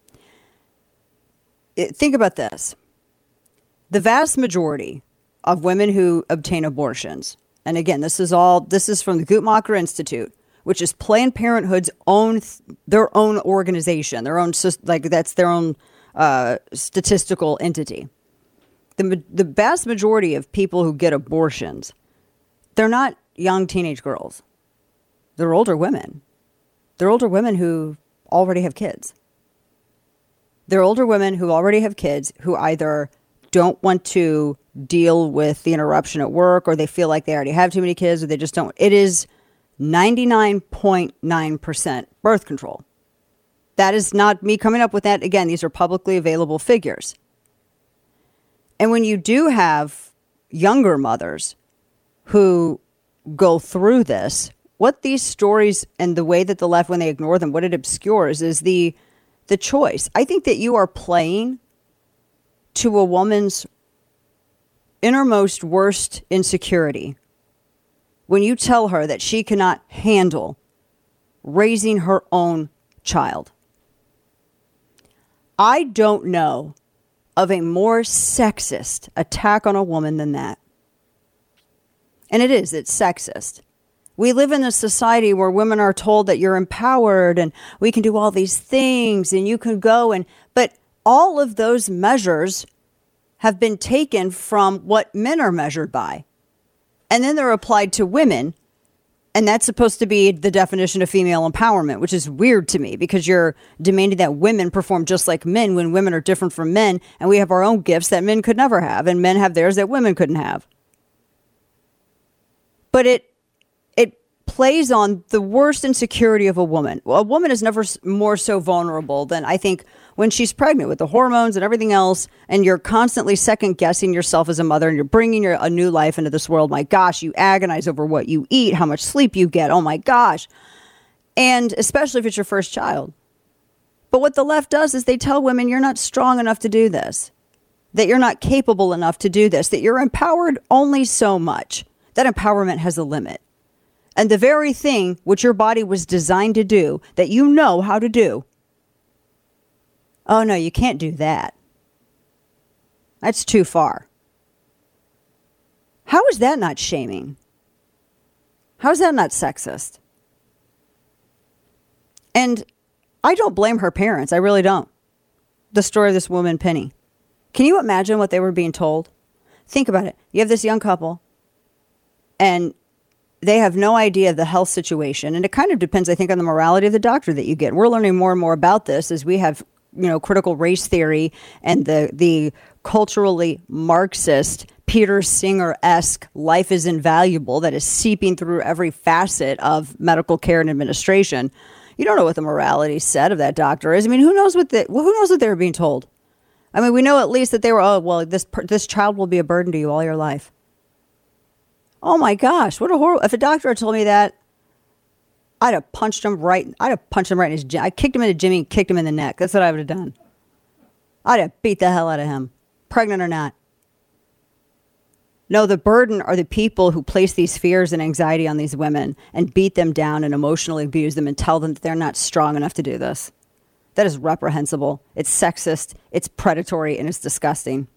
It, think about this. The vast majority of women who obtain abortions, and again, this is all, this is from the Guttmacher Institute, which is Planned Parenthood's own, their own organization, their own, like that's their own uh, statistical entity. The, the vast majority of people who get abortions, they're not young teenage girls. They're older women. They're older women who already have kids. They're older women who already have kids who either don't want to deal with the interruption at work, or they feel like they already have too many kids, or they just don't. It is ninety-nine point nine percent birth control. That is not me coming up with that. Again, these are publicly available figures. And when you do have younger mothers who go through this, what these stories and the way that the left, when they ignore them, what it obscures is the the choice. I think that you are playing to a woman's innermost worst insecurity when you tell her that she cannot handle raising her own child. I don't know of a more sexist attack on a woman than that. And it is, it's sexist. We live in a society where women are told that you're empowered and we can do all these things and you can go and, but all of those measures have been taken from what men are measured by. And then they're applied to women. And that's supposed to be the definition of female empowerment, which is weird to me because you're demanding that women perform just like men when women are different from men. And we have our own gifts that men could never have. And men have theirs that women couldn't have. But it it plays on the worst insecurity of a woman. Well, a woman is never more so vulnerable than, I think, when she's pregnant with the hormones and everything else, and you're constantly second guessing yourself as a mother, and you're bringing your, a new life into this world. My gosh, you agonize over what you eat, how much sleep you get. Oh my gosh. And especially if it's your first child. But what the left does is they tell women you're not strong enough to do this, that you're not capable enough to do this, that you're empowered only so much. That empowerment has a limit. And the very thing which your body was designed to do, that you know how to do, oh, no, you can't do that. That's too far. How is that not shaming? How is that not sexist? And I don't blame her parents. I really don't. The story of this woman, Penny. Can you imagine what they were being told? Think about it. You have this young couple, and they have no idea of the health situation. And it kind of depends, I think, on the morality of the doctor that you get. We're learning more and more about this as we have, you know, critical race theory and the the culturally Marxist, Peter Singer-esque life is invaluable that is seeping through every facet of medical care and administration. You don't know what the morality said of that doctor is. I mean, who knows what the, well, who knows what they were being told? I mean, we know at least that they were, oh, well, this this child will be a burden to you all your life. Oh my gosh, what a horrible, if a doctor had told me that, I'd have punched him right, I'd have punched him right in his, I kicked him in the Jimmy and kicked him in the neck. That's what I would have done. I'd have beat the hell out of him, pregnant or not. No, the burden are the people who place these fears and anxiety on these women and beat them down and emotionally abuse them and tell them that they're not strong enough to do this. That is reprehensible. It's sexist, it's predatory, and it's disgusting.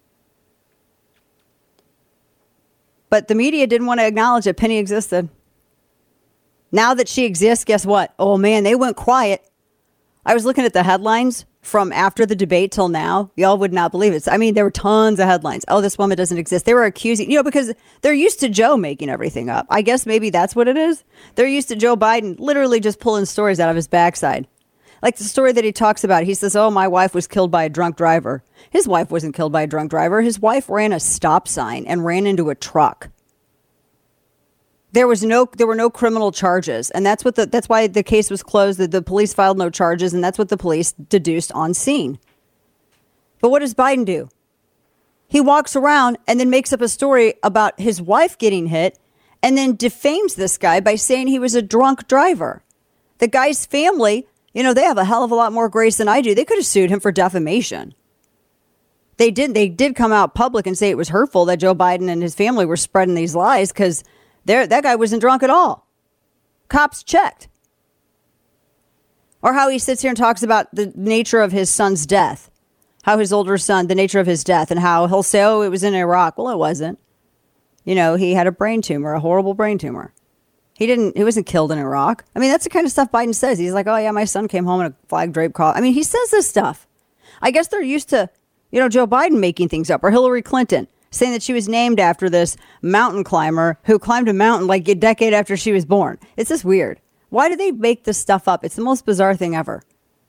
But the media didn't want to acknowledge that Penny existed. Now that she exists, guess what? Oh man, they went quiet. I was looking at the headlines from after the debate till now. Y'all would not believe it. I mean, there were tons of headlines. Oh, this woman doesn't exist. They were accusing, you know, because they're used to Joe making everything up. I guess maybe that's what it is. They're used to Joe Biden literally just pulling stories out of his backside. Like the story that he talks about. He says, oh, my wife was killed by a drunk driver. His wife wasn't killed by a drunk driver. His wife ran a stop sign and ran into a truck. There was no, there were no criminal charges. And that's what the, that's why the case was closed. That the police filed no charges. And that's what the police deduced on scene. But what does Biden do? He walks around and then makes up a story about his wife getting hit and then defames this guy by saying he was a drunk driver. The guy's family, you know, they have a hell of a lot more grace than I do. They could have sued him for defamation. They did. They did come out public and say it was hurtful that Joe Biden and his family were spreading these lies because There, that guy wasn't drunk at all. Cops checked. Or how he sits here and talks about the nature of his son's death. How his older son, the nature of his death, and how he'll say, oh, it was in Iraq. Well, it wasn't. You know, he had a brain tumor, a horrible brain tumor. He didn't, he wasn't killed in Iraq. I mean, that's the kind of stuff Biden says. He's like, oh, yeah, my son came home in a flag draped car. I mean, he says this stuff. I guess they're used to, you know, Joe Biden making things up, or Hillary Clinton saying that she was named after this mountain climber who climbed a mountain like a decade after she was born. It's just weird. Why do they make this stuff up? It's the most bizarre thing ever.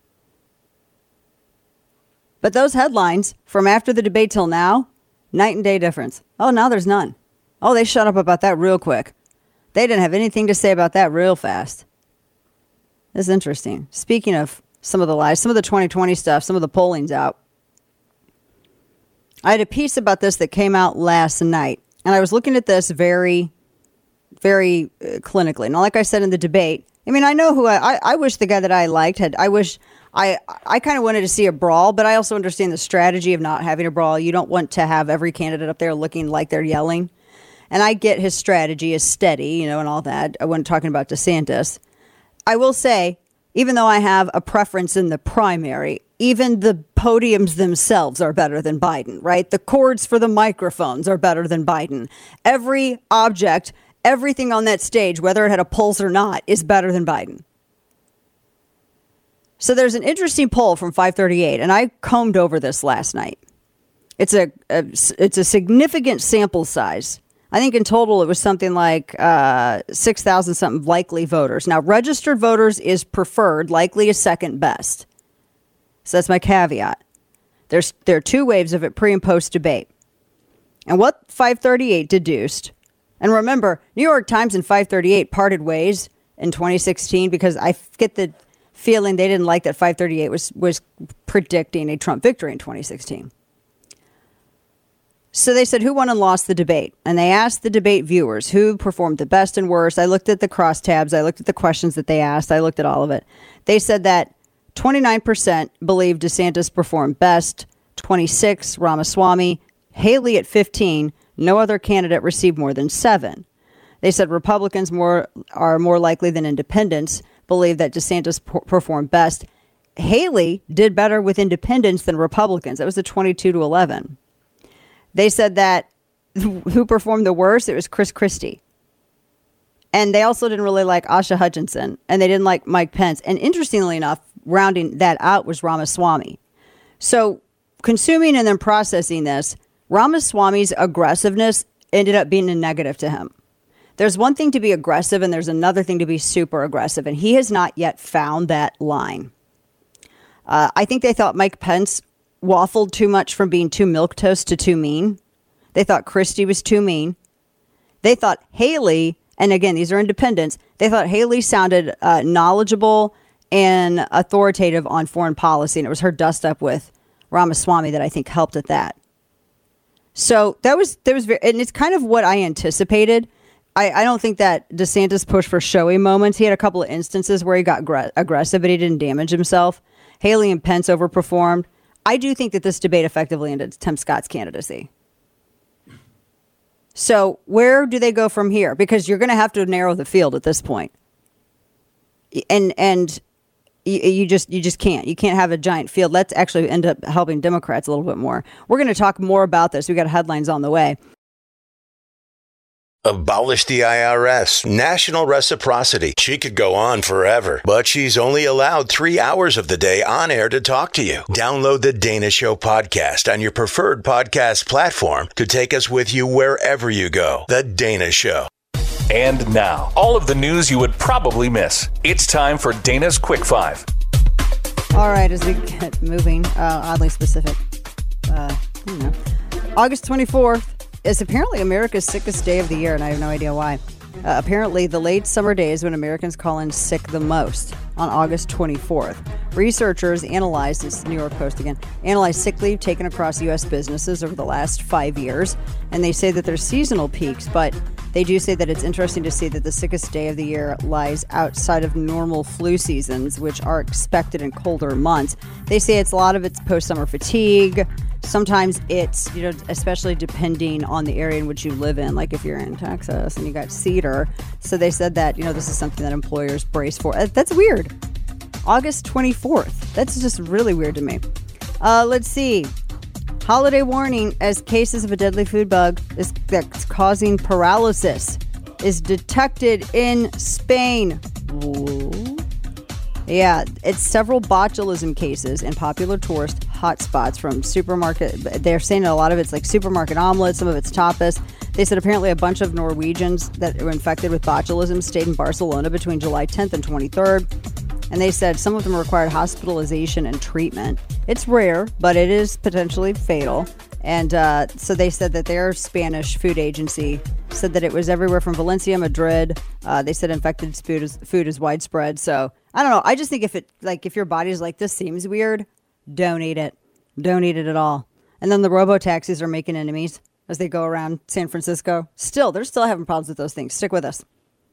But those headlines from after the debate till now, night and day difference. Oh, now there's none. Oh, they shut up about that real quick. They didn't have anything to say about that real fast. This is interesting. Speaking of some of the lies, some of the twenty twenty stuff, some of the polling's out. I had a piece about this that came out last night, and I was looking at this very, very uh, clinically. Now, like I said in the debate, I mean, I know who I, I, I wish the guy that I liked had, I wish, I, I kind of wanted to see a brawl, but I also understand the strategy of not having a brawl. You don't want to have every candidate up there looking like they're yelling. And I get his strategy is steady, you know, and all that. I wasn't talking about DeSantis. I will say, even though I have a preference in the primary, even the podiums themselves are better than Biden, right? The cords for the microphones are better than Biden. Every object, everything on that stage, whether it had a pulse or not, is better than Biden. So there's an interesting poll from five thirty-eight, and I combed over this last night. It's a, a it's a significant sample size. I think in total it was something like uh, six thousand something likely voters. Now, registered voters is preferred, likely is second best. So that's my caveat. There's there are two waves of it, pre and post debate. And what five thirty-eight deduced, and remember, New York Times and five thirty-eight parted ways in twenty sixteen because I get the feeling they didn't like that five thirty-eight was, was predicting a Trump victory in twenty sixteen. So they said, who won and lost the debate? And they asked the debate viewers who performed the best and worst. I looked at the crosstabs. I looked at the questions that they asked. I looked at all of it. They said that twenty-nine percent believe DeSantis performed best, twenty-six Ramaswamy, Haley at fifteen, no other candidate received more than seven. They said Republicans more are more likely than independents believe that DeSantis p- performed best. Haley did better with independents than Republicans. That was a twenty-two to eleven. They said that who performed the worst? It was Chris Christie. And they also didn't really like Asha Hutchinson, and they didn't like Mike Pence. And interestingly enough, rounding that out was Ramaswamy. So consuming and then processing this, Ramaswamy's aggressiveness ended up being a negative to him. There's one thing to be aggressive, and there's another thing to be super aggressive, and he has not yet found that line. Uh, I think they thought Mike Pence waffled too much from being too milquetoast to too mean. They thought Christie was too mean. They thought Haley, and again, these are independents, they thought Haley sounded uh, knowledgeable and authoritative on foreign policy, and it was her dust up with Ramaswamy that I think helped at that. So that was, that was very, and it's kind of what I anticipated. I, I don't think that DeSantis pushed for showy moments. He had a couple of instances where he got gra- aggressive, but he didn't damage himself. Haley and Pence overperformed. I do think that this debate effectively ended Tim Scott's candidacy. So where do they go from here? Because you're going to have to narrow the field at this point. And and you, you just you just can't. You can't have a giant field. Let's actually end up helping Democrats a little bit more. We're going to talk more about this. We got headlines on the way. Abolish the I R S. National reciprocity. She could go on forever, but she's only allowed three hours of the day on air to talk to you. Download the Dana Show podcast on your preferred podcast platform to take us with you wherever you go. The Dana Show. And now, all of the news you would probably miss. It's time for Dana's Quick Five. All right, as we get moving, uh, oddly specific. Uh, you know, August twenty-fourth. It's apparently America's sickest day of the year, and I have no idea why. Uh, apparently, the late summer days when Americans call in sick the most on August twenty-fourth. Researchers analyzed, this is New York Post again, analyzed sick leave taken across U S businesses over the last five years, and they say that there's seasonal peaks, but they do say that it's interesting to see that the sickest day of the year lies outside of normal flu seasons, which are expected in colder months. They say it's a lot of it's post-summer fatigue. Sometimes it's, you know, especially depending on the area in which you live in, like if you're in Texas and you got Cedar. So they said that, you know, this is something that employers brace for. That's weird. August twenty-fourth. That's just really weird to me. Uh, let's see. Holiday warning as cases of a deadly food bug is that's causing paralysis is detected in Spain. Whoa. Yeah, it's several botulism cases in popular tourist hotspots from supermarket. They're saying a lot of it's like supermarket omelets, some of it's tapas. They said apparently a bunch of Norwegians that were infected with botulism stayed in Barcelona between July tenth and twenty-third. And they said some of them required hospitalization and treatment. It's rare, but it is potentially fatal. And uh, so they said that their Spanish food agency said that it was everywhere from Valencia, Madrid. Uh, they said infected food is, food is widespread. So I don't know. I just think if it like if your body's like, this seems weird, don't eat it. Don't eat it at all. And then the robo-taxis are making enemies as they go around San Francisco. Still, they're still having problems with those things. Stick with us.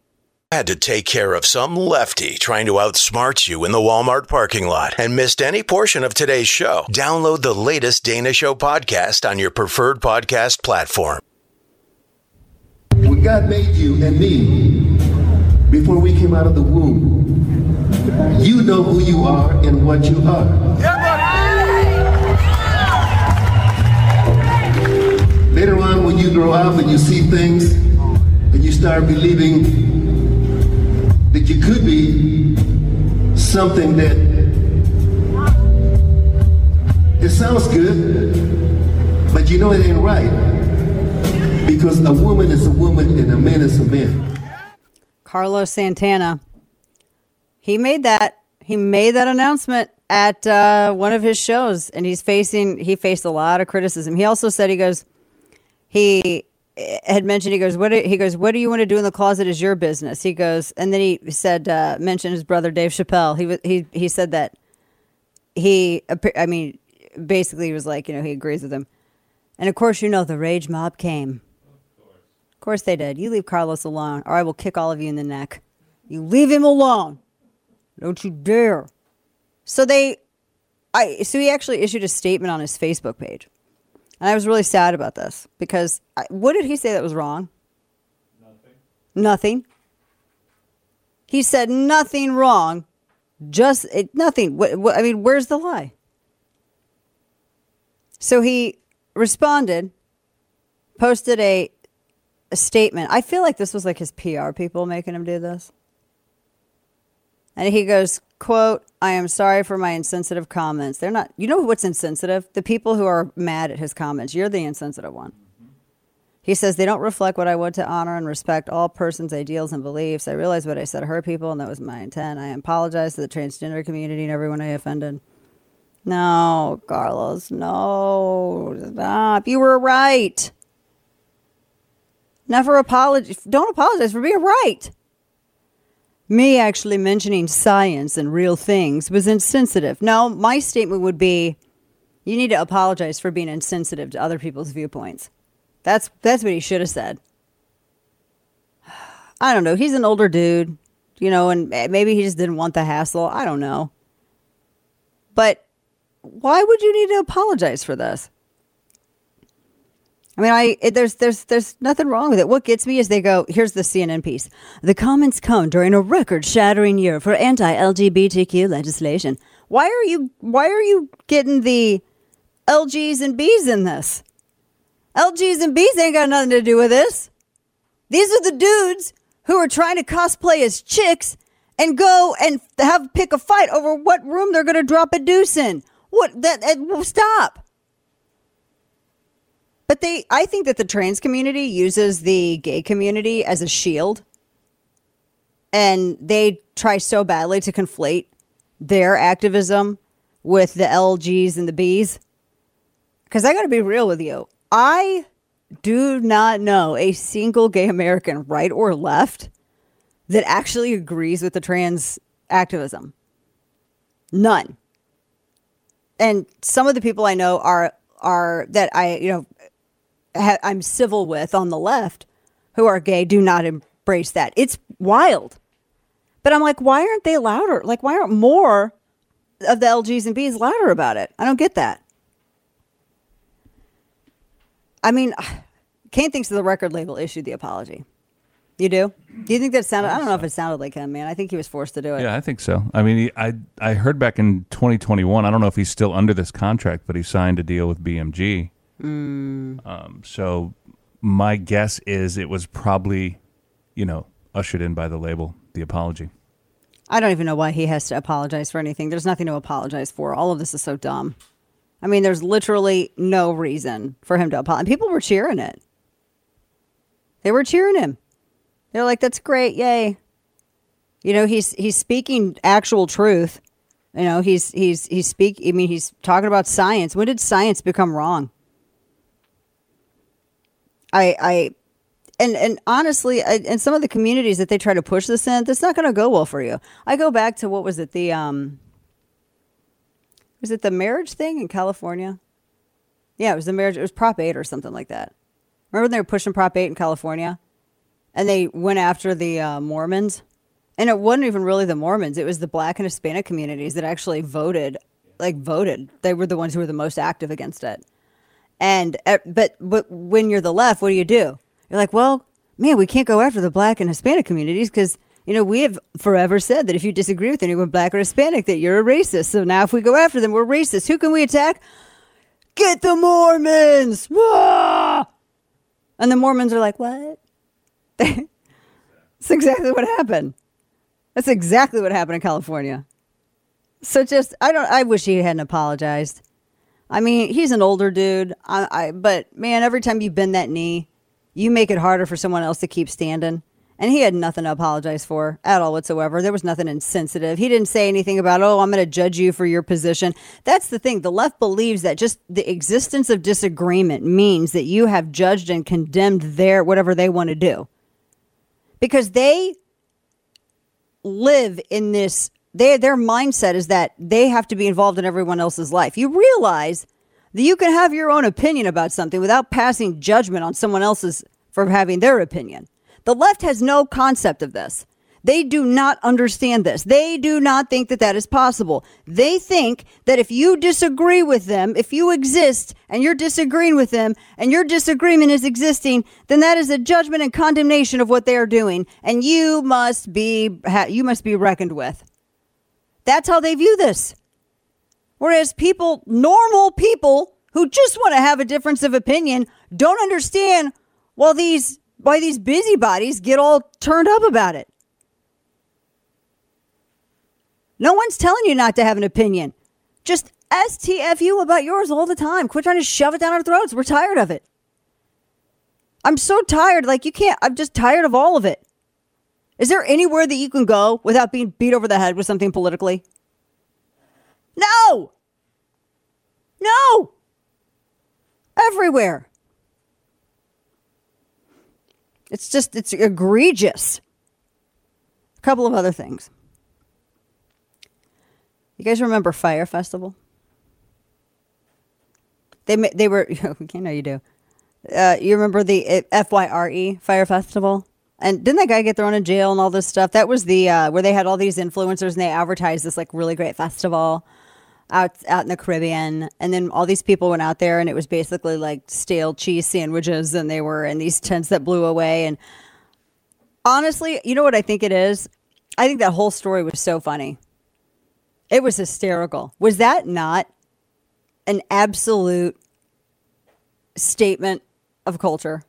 Had to take care of some lefty trying to outsmart you in the Walmart parking lot and missed any portion of today's show. Download the latest Dana Show podcast on your preferred podcast platform. When God made you and me, before we came out of the womb, you know who you are and what you are. Later on, when you grow up and you see things and you start believing that you could be something that it sounds good, but you know it ain't right. Because a woman is a woman and a man is a man. Carlos Santana. He made that. He made that announcement at uh, one of his shows, and he's facing, he faced a lot of criticism. He also said, he goes, he had mentioned, he goes, what do, he goes, what do you want to do in the closet is your business. He goes, and then he said, uh, mentioned his brother, Dave Chappelle. He he he said that he, I mean, basically he was like, you know, he agrees with him. And of course, you know, the rage mob came. Of course. Of course they did. You leave Carlos alone, or I will kick all of you in the neck. You leave him alone. Don't you dare. So they, I, so he actually issued a statement on his Facebook page. And I was really sad about this because I, what did he say that was wrong? Nothing. Nothing. He said nothing wrong. Just it, nothing. What, what, I mean, where's the lie? So he responded, posted a a statement. I feel like this was like his P R people making him do this. And he goes, quote, I am sorry for my insensitive comments. They're not, you know what's insensitive? The people who are mad at his comments. You're the insensitive one. He says, they don't reflect what I want to honor and respect all persons' ideals and beliefs. I realize what I said hurt people, and that was my intent. I apologize to the transgender community and everyone I offended. No, Carlos, no, stop. You were right. Never apologize. Don't apologize for being right. Me actually mentioning science and real things was insensitive. No, my statement would be, you need to apologize for being insensitive to other people's viewpoints. That's that's what he should have said. I don't know. He's an older dude, you know, and maybe he just didn't want the hassle. I don't know. But why would you need to apologize for this? I mean, I it, there's there's there's nothing wrong with it. What gets me is they go, here's the C N N piece. The comments come during a record-shattering year for anti-L G B T Q legislation. Why are you why are you getting the L Gs and Bs in this? L Gs and Bs ain't got nothing to do with this. These are the dudes who are trying to cosplay as chicks and go and have pick a fight over what room they're going to drop a deuce in. What that, that stop. But they, I think that the trans community uses the gay community as a shield, and they try so badly to conflate their activism with the L Gs and the Bs. Because I got to be real with you. I do not know a single gay American, right or left, that actually agrees with the trans activism. None. And some of the people I know are are that I, you know, ha- I'm civil with on the left who are gay do not embrace that. It's wild. But I'm like, why aren't they louder? Like, why aren't more of the L Gs and Bs louder about it? I don't get that. I mean, Kane thinks the record label issued the apology. You do? Do you think that sounded? I don't know if it sounded like him, man. I think he was forced to do it. Yeah, I think so. I mean, he, I I heard back in twenty twenty-one. I don't know if he's still under this contract, but he signed a deal with B M G. Mm. Um, so my guess is it was probably, you know, ushered in by the label, the apology. I don't even know why he has to apologize for anything. There's nothing to apologize for. All of this is so dumb. I mean, there's literally no reason for him to apologize. People were cheering it. They were cheering him. They're like, that's great. Yay. You know, he's he's speaking actual truth. You know, he's he's he's speak. I mean, he's talking about science. When did science become wrong? I I and and honestly, I, and some of the communities that they try to push this in, that's not going to go well for you. I go back to what was it the um. Was it the marriage thing in California? Yeah, it was the marriage. It was Prop eight or something like that. Remember when they were pushing Prop eight in California? And they went after the uh, Mormons? And it wasn't even really the Mormons. It was the Black and Hispanic communities that actually voted. Like, voted. They were the ones who were the most active against it. And uh, but, but when you're the left, what do you do? You're like, well, man, we can't go after the Black and Hispanic communities because... You know, we have forever said that if you disagree with anyone black or Hispanic, that you're a racist. So now if we go after them, we're racist. Who can we attack? Get the Mormons! Wah! And the Mormons are like, what? That's exactly what happened. That's exactly what happened in California. So just, I don't, I wish he hadn't apologized. I mean, he's an older dude. I, I, but man, every time you bend that knee, you make it harder for someone else to keep standing. And he had nothing to apologize for at all whatsoever. There was nothing insensitive. He didn't say anything about, oh, I'm going to judge you for your position. That's the thing. The left believes that just the existence of disagreement means that you have judged and condemned their whatever they want to do. Because they live in this, they, their mindset is that they have to be involved in everyone else's life. You realize that you can have your own opinion about something without passing judgment on someone else's for having their opinion. The left has no concept of this. They do not understand this. They do not think that that is possible. They think that if you disagree with them, if you exist and you're disagreeing with them and your disagreement is existing, then that is a judgment and condemnation of what they are doing. And you must be, you must be reckoned with. That's how they view this. Whereas people, normal people who just want to have a difference of opinion don't understand, well, these why these busybodies get all turned up about it. No one's telling you not to have an opinion. Just S T F U about yours all the time. Quit trying to shove it down our throats. We're tired of it. I'm so tired. Like, you can't, I'm just tired of all of it. Is there anywhere that you can go without being beat over the head with something politically? No. No. Everywhere. It's just, it's egregious. A couple of other things. You guys remember Fyre Festival? They they were, you know you do. Uh, you remember the F Y R E, Fyre Festival? And didn't that guy get thrown in jail and all this stuff? That was the, uh, where they had all these influencers and they advertised this like really great festival out out in the Caribbean. And then all these people went out there and it was basically like stale cheese sandwiches and they were in these tents that blew away. And honestly, you know what I think it is? I think that whole story was so funny. It was hysterical. Was that not an absolute statement of culture?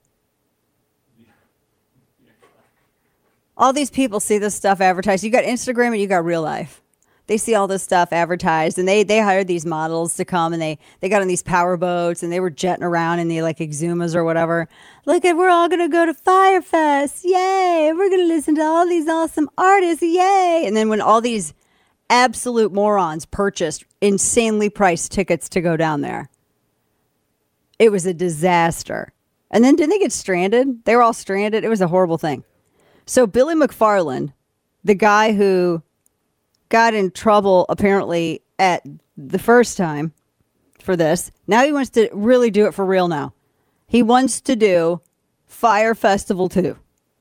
All these people see this stuff advertised. You got Instagram and you got real life. They see all this stuff advertised and they they hired these models to come and they, they got on these power boats and they were jetting around in the like Exumas or whatever. Look at, we're all going to go to Fyre Fest. Yay. We're going to listen to all these awesome artists. Yay. And then when all these absolute morons purchased insanely priced tickets to go down there, it was a disaster. And then didn't they get stranded? They were all stranded. It was a horrible thing. So Billy McFarland, the guy who got in trouble apparently at the first time for this, now he wants to really do it for real now. He wants to do Fyre Festival two.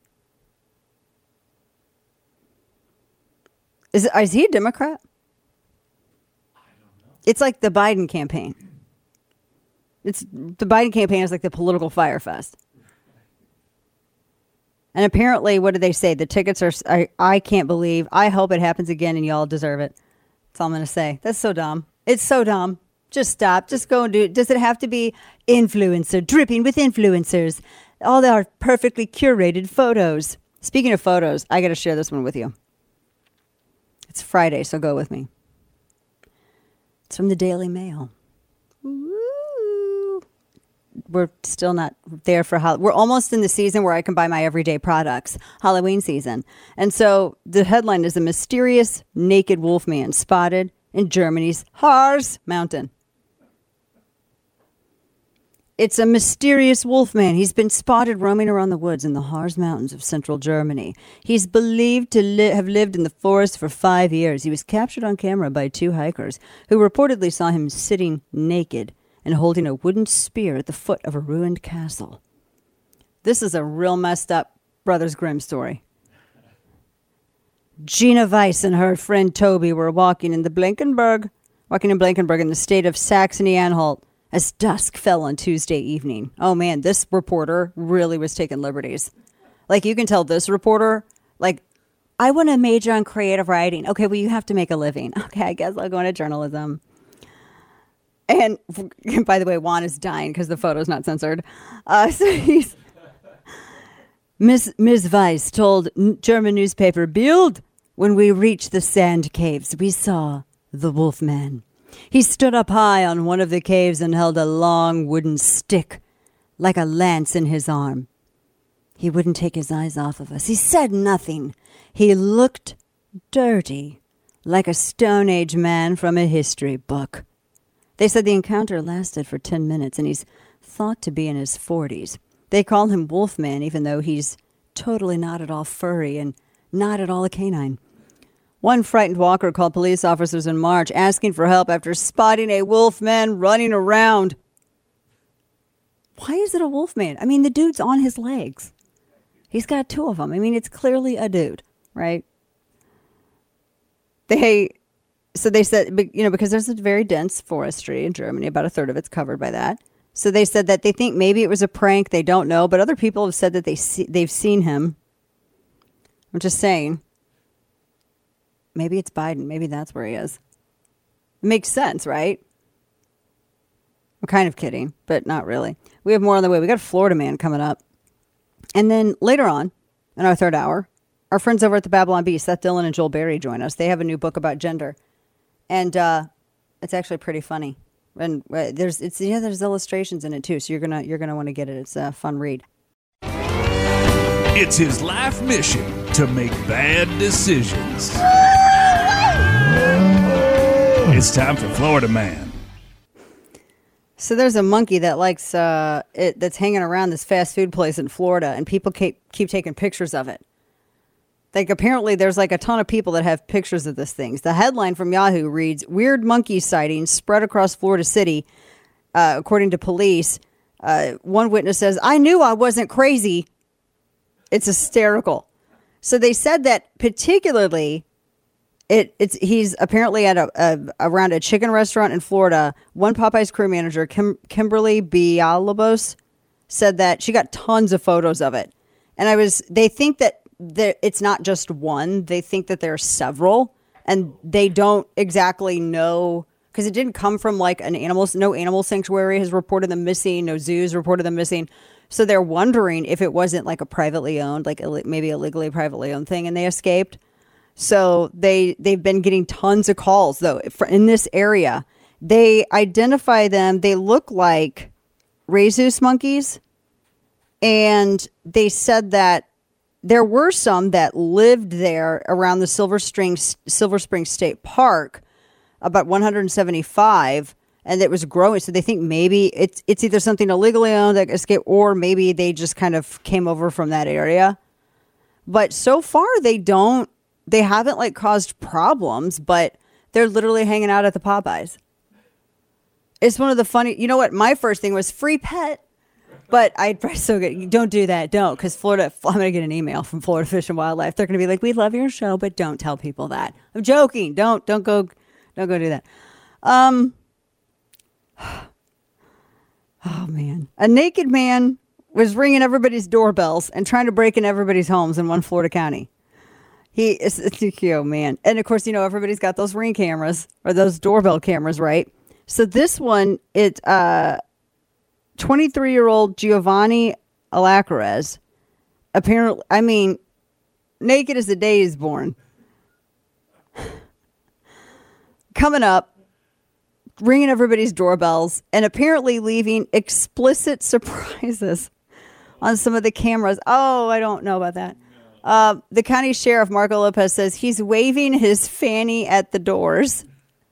Is, is he a Democrat? I don't know. It's like the Biden campaign. It's the Biden campaign is like the political Fyre Fest. And apparently, what did they say? The tickets are, I, I can't believe. I hope it happens again and y'all deserve it. That's all I'm going to say. That's so dumb. It's so dumb. Just stop. Just go and do it. Does it have to be influencer, dripping with influencers? All our perfectly curated photos. Speaking of photos, I got to share this one with you. It's Friday, so go with me. It's from the Daily Mail. Woo. We're still not there for Halloween. We're almost in the season where I can buy my everyday products, Halloween season. And so the headline is a mysterious naked wolf man spotted in Germany's Harz Mountain. It's a mysterious wolf man. He's been spotted roaming around the woods in the Harz Mountains of central Germany. He's believed to li- have lived in the forest for five years. He was captured on camera by two hikers who reportedly saw him sitting naked and holding a wooden spear at the foot of a ruined castle. This is a real messed up Brothers Grimm story. Gina Weiss and her friend Toby were walking in the Blankenberg, walking in Blankenberg in the state of Saxony-Anhalt as dusk fell on Tuesday evening. Oh man, this reporter really was taking liberties. Like, you can tell this reporter, like, I want to major on creative writing. Okay, well, you have to make a living. Okay, I guess I'll go into journalism. And by the way, Juan is dying because the photo's not censored. Uh, so he's Miss Miss Weiss told German newspaper Bild, when we reached the sand caves, we saw the wolfman. He stood up high on one of the caves and held a long wooden stick like a lance in his arm. He wouldn't take his eyes off of us. He said nothing. He looked dirty, like a Stone Age man from a history book. They said the encounter lasted for ten minutes, and he's thought to be in his forties. They call him Wolfman, even though he's totally not at all furry and not at all a canine. One frightened walker called police officers in March, asking for help after spotting a wolfman running around. Why is it a wolfman? I mean, the dude's on his legs. He's got two of them. I mean, it's clearly a dude, right? They... So they said, you know, because there's a very dense forestry in Germany, about a third of it's covered by that. So they said that they think maybe it was a prank. They don't know. But other people have said that they see, they've seen him. I'm just saying. Maybe it's Biden. Maybe that's where he is. It makes sense, right? I'm kind of kidding, but not really. We have more on the way. We got a Florida man coming up. And then later on, in our third hour, our friends over at the Babylon Bee, Seth Dillon and Joel Berry, join us. They have a new book about gender, and uh, it's actually pretty funny. And uh, there's it's yeah, there's illustrations in it too, so you're gonna you're gonna want to get it. It's a fun read. It's his life mission to make bad decisions. It's time for Florida Man. So there's a monkey that likes uh, it that's hanging around this fast food place in Florida, and people keep keep taking pictures of it. Like, apparently there's like a ton of people that have pictures of this thing. The headline from Yahoo reads, "Weird monkey sightings spread across Florida City," uh, according to police. Uh, one witness says, "I knew I wasn't crazy." It's hysterical. So they said that particularly it it's he's apparently at a, a around a chicken restaurant in Florida. One Popeyes crew manager, Kim, Kimberly Villalobos, said that she got tons of photos of it. And I was they think that There, it's not just one. They think that there are several, and they don't exactly know because it didn't come from like an animal. No animal sanctuary has reported them missing. No zoos reported them missing. So they're wondering if it wasn't like a privately owned, like a, maybe a legally privately owned thing, and they escaped. So they they've been getting tons of calls though for, in this area. They identify them. They look like rhesus monkeys, and they said that there were some that lived there around the Silver Spring, Silver Spring State Park, about one hundred seventy-five, and it was growing. So they think maybe it's it's either something illegally owned that escaped, or maybe they just kind of came over from that area. But so far, they don't, they haven't like caused problems, but they're literally hanging out at the Popeyes. It's one of the funny, you know what? My first thing was free pet. But I'd probably so good. Don't do that. Don't. Because Florida, I'm going to get an email from Florida Fish and Wildlife. They're going to be like, "We love your show, but don't tell people that." I'm joking. Don't, don't go, don't go do that. Um, oh man. A naked man was ringing everybody's doorbells and trying to break in everybody's homes in one Florida county. He is, oh man. And of course, you know, everybody's got those Ring cameras or those doorbell cameras, right? So this one, it, uh, twenty-three-year-old Giovanni Alacarez, apparently, I mean, naked as the day he's born. Coming up, ringing everybody's doorbells, and apparently leaving explicit surprises on some of the cameras. Oh, I don't know about that. Uh, the county sheriff, Marco Lopez, says he's waving his fanny at the doors,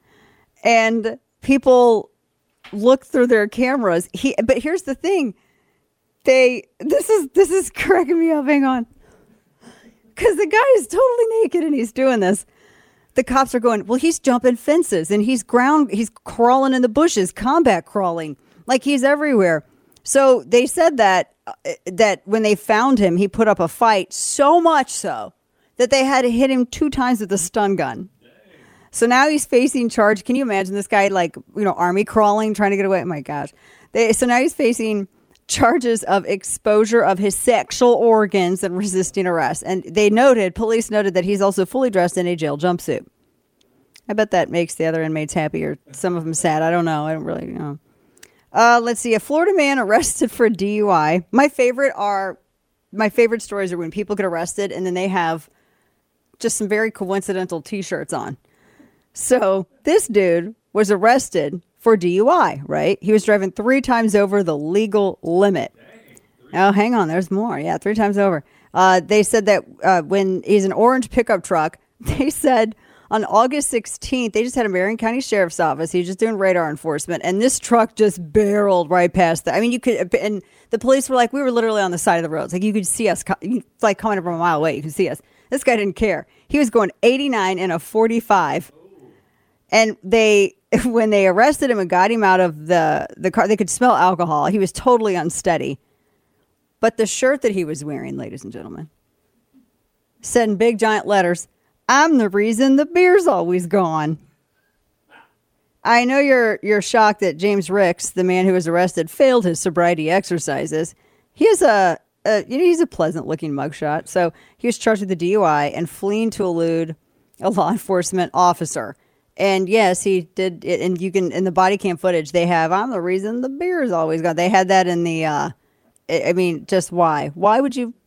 and people look through their cameras. He, but here's the thing. They, this is, this is cracking me up. Hang on. Cause the guy is totally naked and he's doing this. The cops are going, well, he's jumping fences and he's ground, he's crawling in the bushes, combat crawling. Like he's everywhere. So they said that, uh, that when they found him, he put up a fight, so much so that they had to hit him two times with a stun gun. So now he's facing charge. Can you imagine this guy, like, you know, army crawling, trying to get away? Oh, my gosh. They, so now he's facing charges of exposure of his sexual organs and resisting arrest. And they noted, police noted that he's also fully dressed in a jail jumpsuit. I bet that makes the other inmates happy or some of them sad. I don't know. I don't really know. Uh, let's see. A Florida man arrested for D U I. My favorite are, my favorite stories are when people get arrested and then they have just some very coincidental T-shirts on. So this dude was arrested for D U I, right? He was driving three times over the legal limit. Oh, hang on. There's more. Yeah, three times over. Uh, they said that uh, when he's an orange pickup truck, they said on August sixteenth, they just had a Marion County Sheriff's Office. He was just doing radar enforcement. And this truck just barreled right past the, I mean, you could, and the police were like, we were literally on the side of the roads. Like you could see us, like coming from a mile away. You could see us. This guy didn't care. He was going eighty-nine in a forty-five. And they, when they arrested him and got him out of the, the car, they could smell alcohol. He was totally unsteady. But the shirt that he was wearing, ladies and gentlemen, said in big giant letters, "I'm the reason the beer's always gone." I know you're you're shocked that James Ricks, the man who was arrested, failed his sobriety exercises. He is a, a you know, he's a pleasant looking mugshot. So he was charged with the D U I and fleeing to elude a law enforcement officer. And yes, he did it. And you can, in the body cam footage, they have, "I'm the reason the beer is always gone." They had that in the, uh, I I mean, just why? Why would you?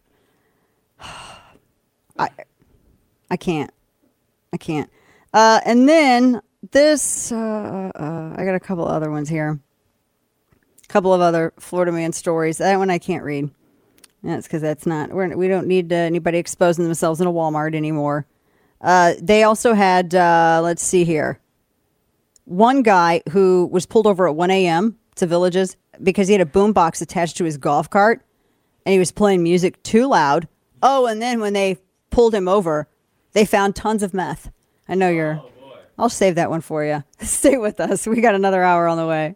I, I can't. I can't. Uh, and then this, uh, uh, I got a couple other ones here. A couple of other Florida man stories. That one I can't read. That's because that's not, we're, we don't need uh, anybody exposing themselves in a Walmart anymore. Uh, they also had, uh, let's see here, one guy who was pulled over at one a.m. to Villages because he had a boombox attached to his golf cart and he was playing music too loud. Oh, and then when they pulled him over, they found tons of meth. I know you're, oh, I'll save that one for you. Stay with us. We got another hour on the way.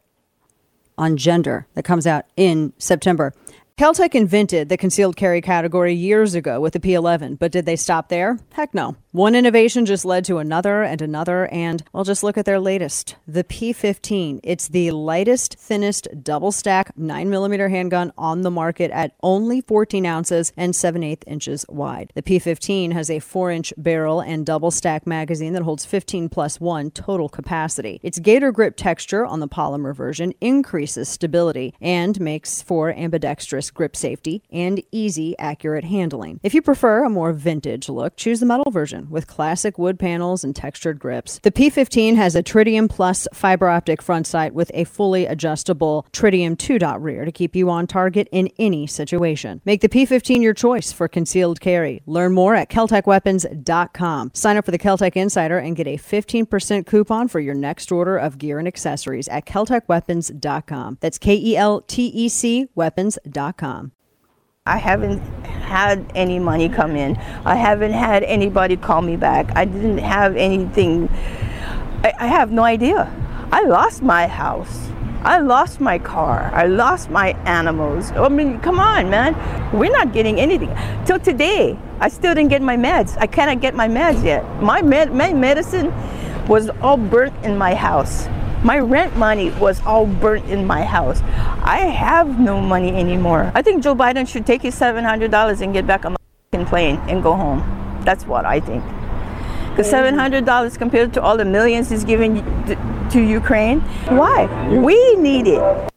On gender that comes out in September. Kel-Tec invented the concealed carry category years ago with the P eleven, but did they stop there? Heck no. One innovation just led to another and another, and well, just look at their latest, the P fifteen. It's the lightest, thinnest, double-stack nine millimeter handgun on the market at only fourteen ounces and seven eighths inches wide. The P fifteen has a four inch barrel and double-stack magazine that holds fifteen plus one total capacity. Its Gator Grip texture on the polymer version increases stability and makes for ambidextrous grip safety and easy, accurate handling. If you prefer a more vintage look, choose the metal version with classic wood panels and textured grips. The P fifteen has a Tritium Plus fiber optic front sight with a fully adjustable Tritium two dot rear to keep you on target in any situation. Make the P fifteen your choice for concealed carry. Learn more at Kel Tec Weapons dot com. Sign up for the Kel-Tec Insider and get a fifteen percent coupon for your next order of gear and accessories at Kel Tec Weapons dot com. That's K E L T E C Weapons dot com. I haven't had any money come in. I haven't had anybody call me back. I didn't have anything. I, I have no idea. I lost my house. I lost my car. I lost my animals. I mean, come on, man. We're not getting anything. Till today, I still didn't get my meds. I cannot get my meds yet. My, med- my medicine was all burnt in my house. My rent money was all burnt in my house. I have no money anymore. I think Joe Biden should take his seven hundred dollars and get back on the plane and go home. That's what I think. Because seven hundred dollars compared to all the millions he's giving to Ukraine, why? We need it.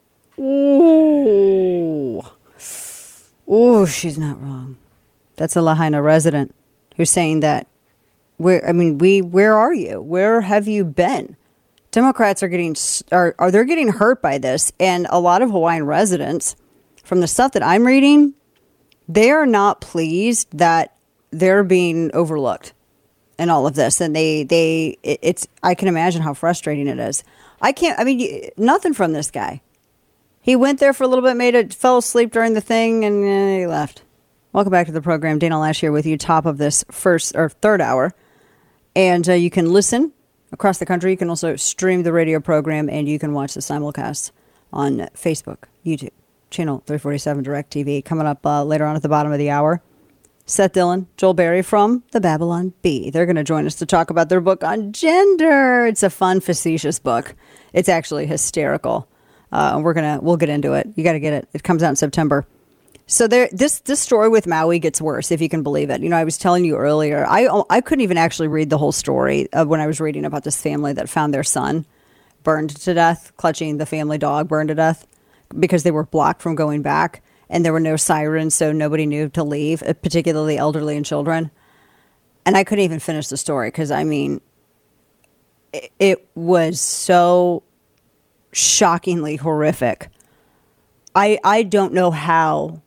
Ooh. Ooh, she's not wrong. That's a Lahaina resident who's saying that, where, I mean, we, where are you? Where have you been? Democrats are getting are, are they're getting hurt by this, and a lot of Hawaiian residents, from the stuff that I'm reading, they are not pleased that they're being overlooked in all of this, and they they it, it's I can imagine how frustrating it is. I can't. I mean, nothing from this guy. He went there for a little bit, made it, fell asleep during the thing, and uh, he left. Welcome back to the program. Dana Lash here with you, top of this first or third hour, and uh, you can listen across the country. You can also stream the radio program, and you can watch the simulcast on Facebook, YouTube, channel three forty-seven DirecTV. Coming up uh, later on at the bottom of the hour, Seth Dillon, Joel Berry from the Babylon Bee. They're going to join us to talk about their book on gender. It's a fun, facetious book. It's actually hysterical. Uh, and we're gonna we'll get into it. You got to get it. It comes out in September. So there, this this story with Maui gets worse, if you can believe it. You know, I was telling you earlier, I I couldn't even actually read the whole story of when I was reading about this family that found their son burned to death, clutching the family dog, burned to death because they were blocked from going back, and there were no sirens, so nobody knew to leave, particularly elderly and children. And I couldn't even finish the story because, I mean, it, it was so shockingly horrific. I I don't know how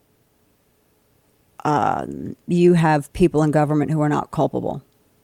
um, you have people in government who are not culpable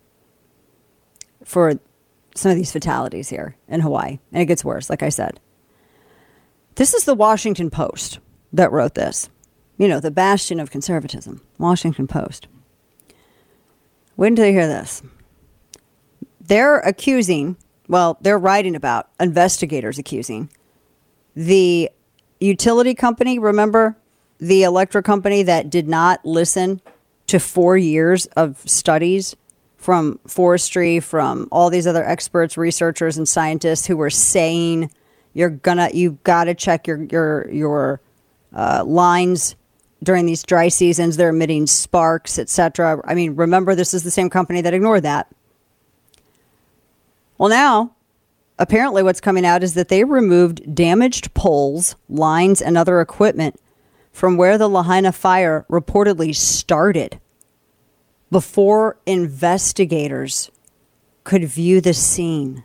for some of these fatalities here in Hawaii. And it gets worse, like I said. This is the Washington Post that wrote this. You know, the bastion of conservatism, Washington Post. Wait until you hear this. They're accusing, well, they're writing about, investigators accusing the utility company, remember the electric company that did not listen to four years of studies from forestry, from all these other experts, researchers, and scientists who were saying you're gonna, you've got to check your your your uh, lines during these dry seasons. They're emitting sparks, et cetera. I mean, remember, this is the same company that ignored that. Well, now, apparently what's coming out is that they removed damaged poles, lines, and other equipment from where the Lahaina fire reportedly started before investigators could view the scene.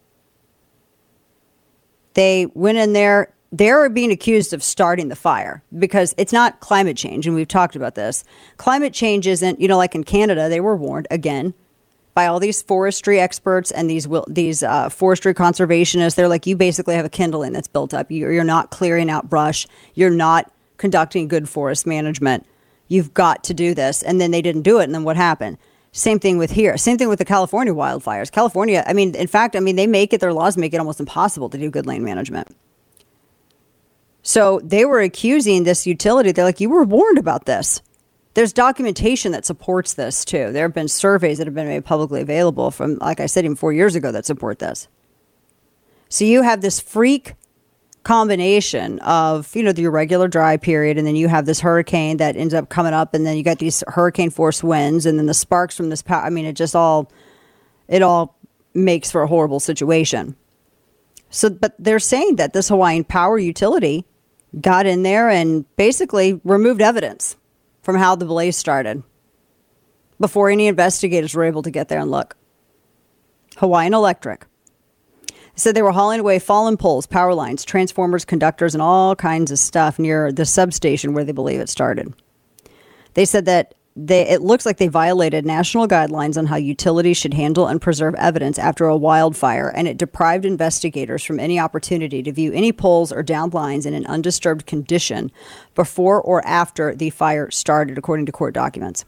They went in there. They're being accused of starting the fire because it's not climate change. And we've talked about this. Climate change isn't, you know, like in Canada, they were warned again by all these forestry experts and these these uh, forestry conservationists. They're like, you basically have a kindling that's built up. You're, you're not clearing out brush. You're not conducting good forest management. You've got to do this. And then they didn't do it. And then what happened? Same thing with here. Same thing with the California wildfires. California, I mean, in fact, I mean, they make it, their laws make it almost impossible to do good land management. So they were accusing this utility. They're like, you were warned about this. There's documentation that supports this, too. There have been surveys that have been made publicly available from, like I said, even four years ago that support this. So you have this freak combination of, you know, the irregular dry period, and then you have this hurricane that ends up coming up, and then you got these hurricane force winds, and then the sparks from this power. I mean, it just all, it all makes for a horrible situation. So, but they're saying that this Hawaiian Power utility got in there and basically removed evidence from how the blaze started before any investigators were able to get there and look. Hawaiian Electric said they were hauling away fallen poles, power lines, transformers, conductors, and all kinds of stuff near the substation where they believe it started. They said that they, it looks like they violated national guidelines on how utilities should handle and preserve evidence after a wildfire, and it deprived investigators from any opportunity to view any poles or downed lines in an undisturbed condition before or after the fire started, according to court documents.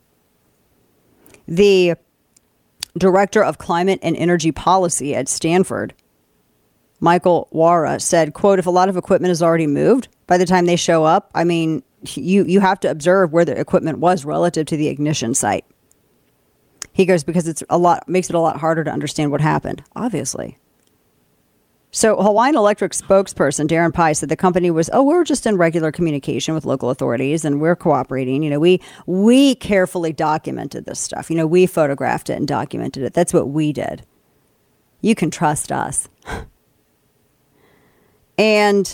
The director of climate and energy policy at Stanford, Michael Wara, said, quote, if a lot of equipment is already moved by the time they show up, I mean, you, you have to observe where the equipment was relative to the ignition site. He goes, because it's a lot, makes it a lot harder to understand what happened, obviously. So Hawaiian Electric spokesperson Darren Pai said the company was, oh, we're just in regular communication with local authorities and we're cooperating. You know, we we carefully documented this stuff. You know, we photographed it and documented it. That's what we did. You can trust us. And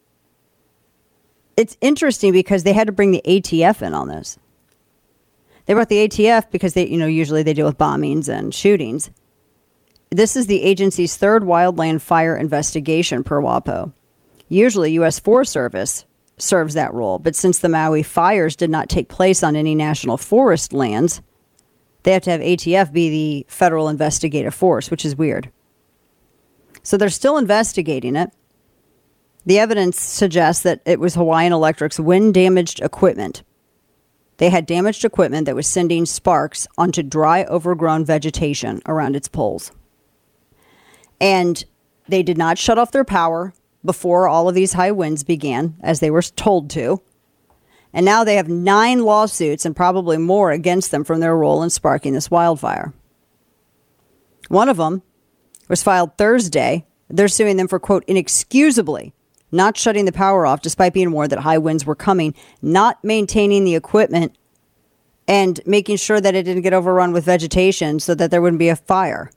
it's interesting because they had to bring the A T F in on this. They brought the A T F because they, you know, usually they deal with bombings and shootings. This is the agency's third wildland fire investigation per WAPO. Usually U S Forest Service serves that role, but since the Maui fires did not take place on any national forest lands, they have to have A T F be the federal investigative force, which is weird. So they're still investigating it. The evidence suggests that it was Hawaiian Electric's wind-damaged equipment. They had damaged equipment that was sending sparks onto dry, overgrown vegetation around its poles. And they did not shut off their power before all of these high winds began, as they were told to. And now they have nine lawsuits and probably more against them from their role in sparking this wildfire. One of them was filed Thursday. They're suing them for, quote, inexcusably not shutting the power off despite being warned that high winds were coming, not maintaining the equipment, and making sure that it didn't get overrun with vegetation so that there wouldn't be a fire.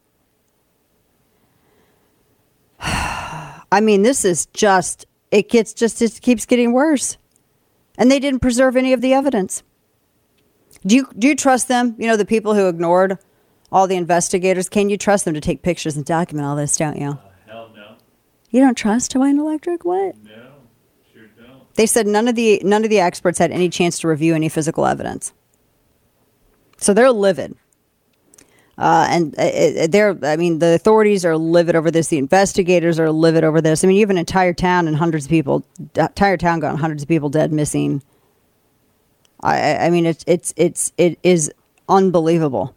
I mean, this is just, it gets just, it keeps getting worse. And they didn't preserve any of the evidence. Do you, do you trust them? You know, the people who ignored all the investigators, can you trust them to take pictures and document all this, don't you? Uh, hell no. You don't trust Hawaiian Electric? What? No, sure don't. They said none of the none of the experts had any chance to review any physical evidence. So they're livid. Uh, and uh, they're, I mean, the authorities are livid over this. The investigators are livid over this. I mean, you have an entire town and hundreds of people, entire town gone, hundreds of people dead, missing. I, I mean, it's, it's, it's, it is unbelievable.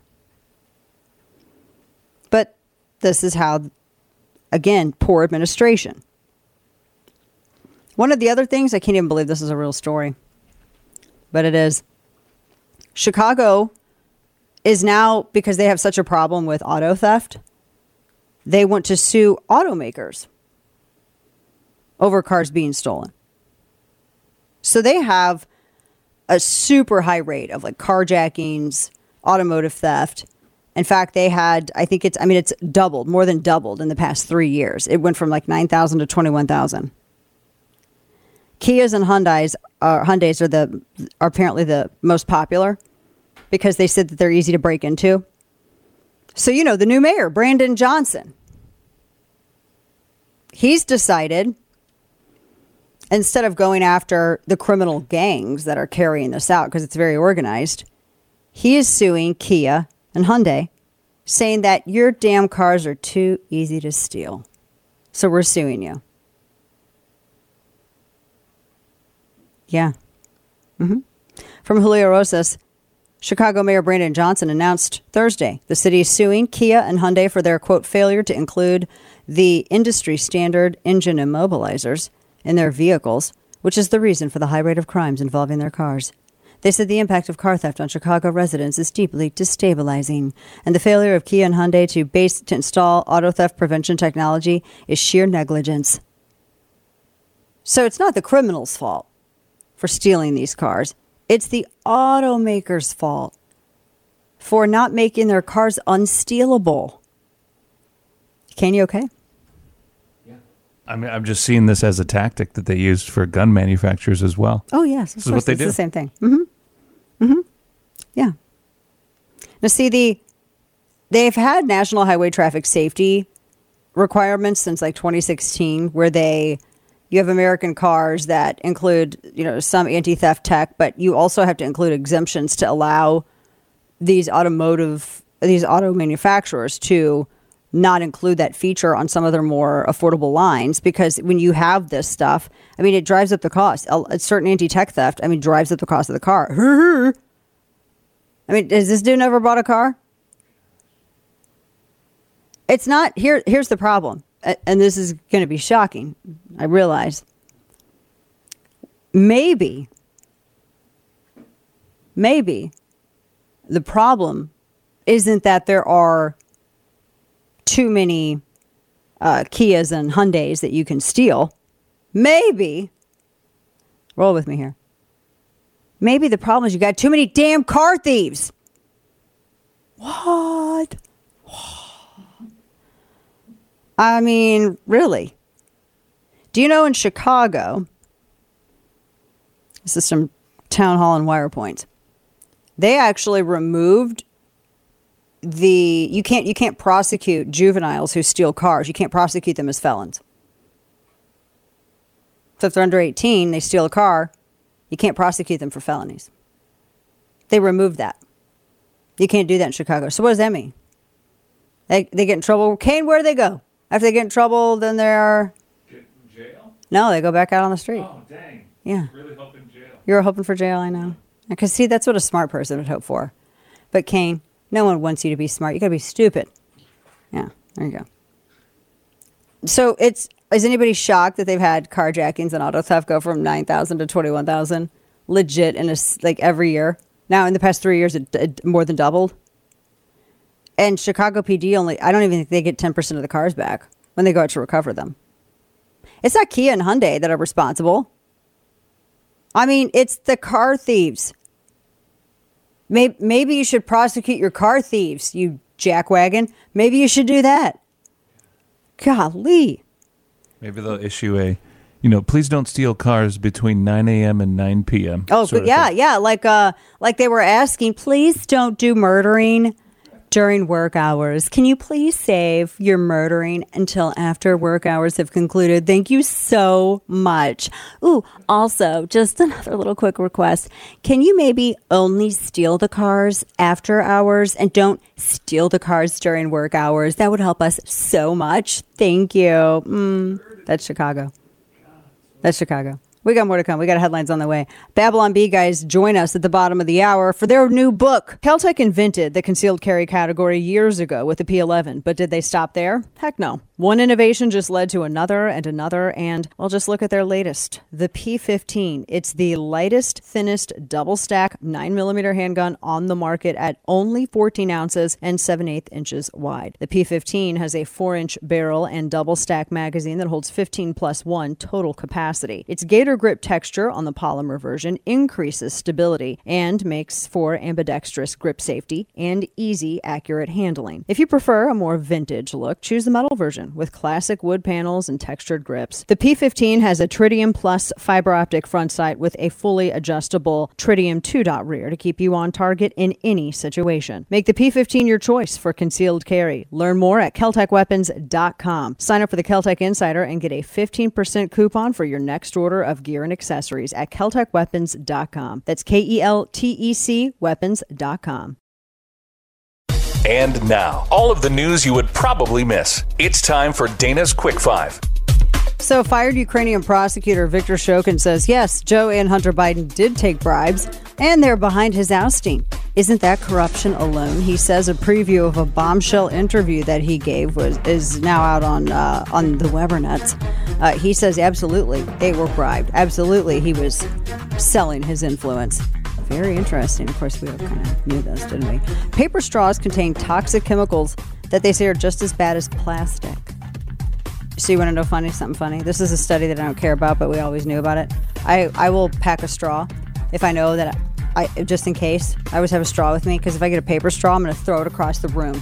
But this is how, again, poor administration. One of the other things, I can't even believe this is a real story, but it is. Chicago is now, because they have such a problem with auto theft, they want to sue automakers over cars being stolen. So they have a super high rate of like carjackings, automotive theft. In fact, they had, I think it's, I mean, it's doubled, more than doubled in the past three years. It went from like nine thousand to twenty-one thousand. Kias and Hyundais are, Hyundais are the are apparently the most popular because they said that they're easy to break into. So, you know, the new mayor, Brandon Johnson, he's decided, instead of going after the criminal gangs that are carrying this out because it's very organized, he is suing Kia and Hyundai, saying that your damn cars are too easy to steal. So we're suing you. Yeah. Mm-hmm. From Julio Rosas, Chicago Mayor Brandon Johnson announced Thursday the city is suing Kia and Hyundai for their, quote, failure to include the industry standard engine immobilizers in their vehicles, which is the reason for the high rate of crimes involving their cars. They said the impact of car theft on Chicago residents is deeply destabilizing, and the failure of Kia and Hyundai to base to install auto theft prevention technology is sheer negligence. So it's not the criminals' fault for stealing these cars. It's the automakers' fault for not making their cars unstealable. Can you okay? I mean, I'm just seeing this as a tactic that they used for gun manufacturers as well. Oh, yes. This is what they it's do. the same thing. Mm-hmm. Mm-hmm. Yeah. Now, see, the they've had national highway traffic safety requirements since like twenty sixteen, where they you have American cars that include, you know, some anti-theft tech, but you also have to include exemptions to allow these automotive, these auto manufacturers to not include that feature on some of their more affordable lines, because when you have this stuff, I mean, it drives up the cost. A, a certain anti-tech theft, I mean, drives up the cost of the car. I mean, has this dude never bought a car? It's not, here. Here's the problem, and this is going to be shocking, I realize. Maybe, maybe the problem isn't that there are too many uh, Kias and Hyundais that you can steal. Maybe, roll with me here. Maybe the problem is you got too many damn car thieves. What? I mean, really? Do you know in Chicago, this is some town hall and wire points, they actually removed the you can't you can't prosecute juveniles who steal cars. You can't prosecute them as felons. So if they're under eighteen, they steal a car, you can't prosecute them for felonies. They removed that. You can't do that in Chicago. So what does that mean? They they get in trouble. Kane, where do they go? After they get in trouble, then they're Get in jail? No, they go back out on the street. Oh, dang. Yeah. Really hoping jail. You're hoping for jail, I know. Because see, that's what a smart person would hope for. But Kane, no one wants you to be smart. You got to be stupid. Yeah, there you go. So it's is anybody shocked that they've had carjackings and auto theft go from nine thousand to twenty-one thousand legit in a, like every year? Now in the past three years, it, it more than doubled. And Chicago P D only, I don't even think they get ten percent of the cars back when they go out to recover them. It's not Kia and Hyundai that are responsible. I mean, it's the car thieves. Maybe, maybe you should prosecute your car thieves, you jackwagon. Maybe you should do that. Golly. Maybe they'll issue a, you know, please don't steal cars between nine a.m. and nine p.m. Oh, but yeah, yeah. Like, uh, like they were asking, please don't do murdering during work hours. Can you please save your murdering until after work hours have concluded? Thank you so much. Ooh, also, just another little quick request. Can you maybe only steal the cars after hours and don't steal the cars during work hours? That would help us so much. Thank you. Mm, that's Chicago. That's Chicago. We got more to come. We got headlines on the way. Babylon Bee guys join us at the bottom of the hour for their new book. Caltech invented the concealed carry category years ago with the P eleven, but did they stop there? Heck no. One innovation just led to another and another, and well, just look at their latest, the P fifteen. It's the lightest, thinnest, double-stack nine millimeter handgun on the market at only fourteen ounces and seven eighths inches wide. The P fifteen has a four inch barrel and double-stack magazine that holds fifteen plus one total capacity. Its Gator Clear grip texture on the polymer version increases stability and makes for ambidextrous grip safety and easy, accurate handling. If you prefer a more vintage look, choose the metal version with classic wood panels and textured grips. The P fifteen has a Tritium Plus fiber optic front sight with a fully adjustable Tritium two-dot rear to keep you on target in any situation. Make the P fifteen your choice for concealed carry. Learn more at Keltec Weapons dot com. Sign up for the Keltec Insider and get a fifteen percent coupon for your next order of gear and accessories at Keltec Weapons dot com. That's K E L T E C Weapons dot com. And now, all of the news you would probably miss. It's time for Dana's Quick Five. So, fired Ukrainian prosecutor Viktor Shokin says, yes, Joe and Hunter Biden did take bribes, and they're behind his ousting. Isn't that corruption alone? He says a preview of a bombshell interview that he gave was is now out on uh, on the Webernets. Uh, he says absolutely they were bribed. Absolutely, he was selling his influence. Very interesting. Of course, we all kind of knew this, didn't we? Paper straws contain toxic chemicals that they say are just as bad as plastic. So you want to know funny something funny? This is a study that I don't care about, but we always knew about it. I, I will pack a straw if I know that I, I just in case. I always have a straw with me because if I get a paper straw, I'm going to throw it across the room.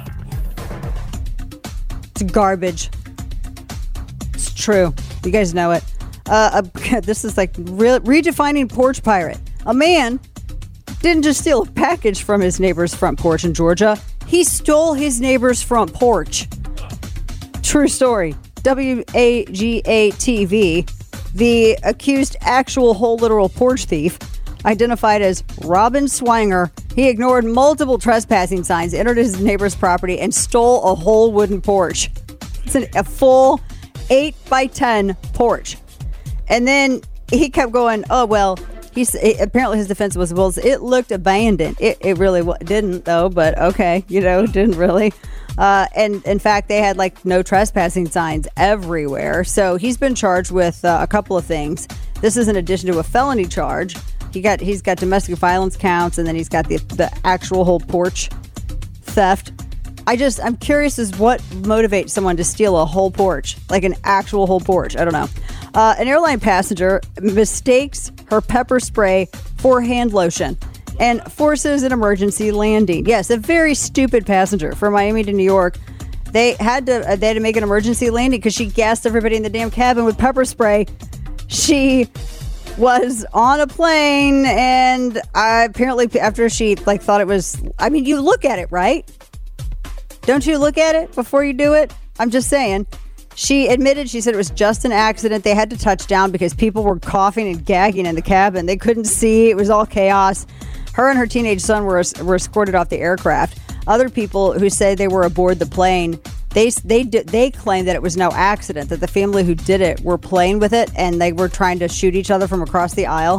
It's garbage. It's true. You guys know it. Uh, uh, this is like re- redefining porch pirate. A man didn't just steal a package from his neighbor's front porch in Georgia. He stole his neighbor's front porch. True story. W A G A T V, the accused actual whole literal porch thief, identified as Robin Swanger. He ignored multiple trespassing signs, entered his neighbor's property, and stole a whole wooden porch. It's an, a full eight by ten porch. And then he kept going, oh, well, he's it, apparently his defense was, well, it looked abandoned. It, it really w- didn't, though, but okay, you know, didn't really. Uh, and in fact, they had like no trespassing signs everywhere. So he's been charged with uh, a couple of things. This is in addition to a felony charge. He got he's got domestic violence counts, and then he's got the the actual whole porch theft. I just I'm curious as what motivates someone to steal a whole porch, like an actual whole porch. I don't know. Uh, an airline passenger mistakes her pepper spray for hand lotion and forces an emergency landing. Yes, a very stupid passenger from Miami to New York. They had to uh, they had to make an emergency landing because she gassed everybody in the damn cabin with pepper spray. She was on a plane, and uh, apparently after she like thought it was, I mean, you look at it, right? Don't you look at it before you do it? I'm just saying. She admitted, she said it was just an accident. They had to touch down because people were coughing and gagging in the cabin. They couldn't see. It was all chaos. Her and her teenage son were were escorted off the aircraft. Other people who say they were aboard the plane, they they they claim that it was no accident, that the family who did it were playing with it and they were trying to shoot each other from across the aisle.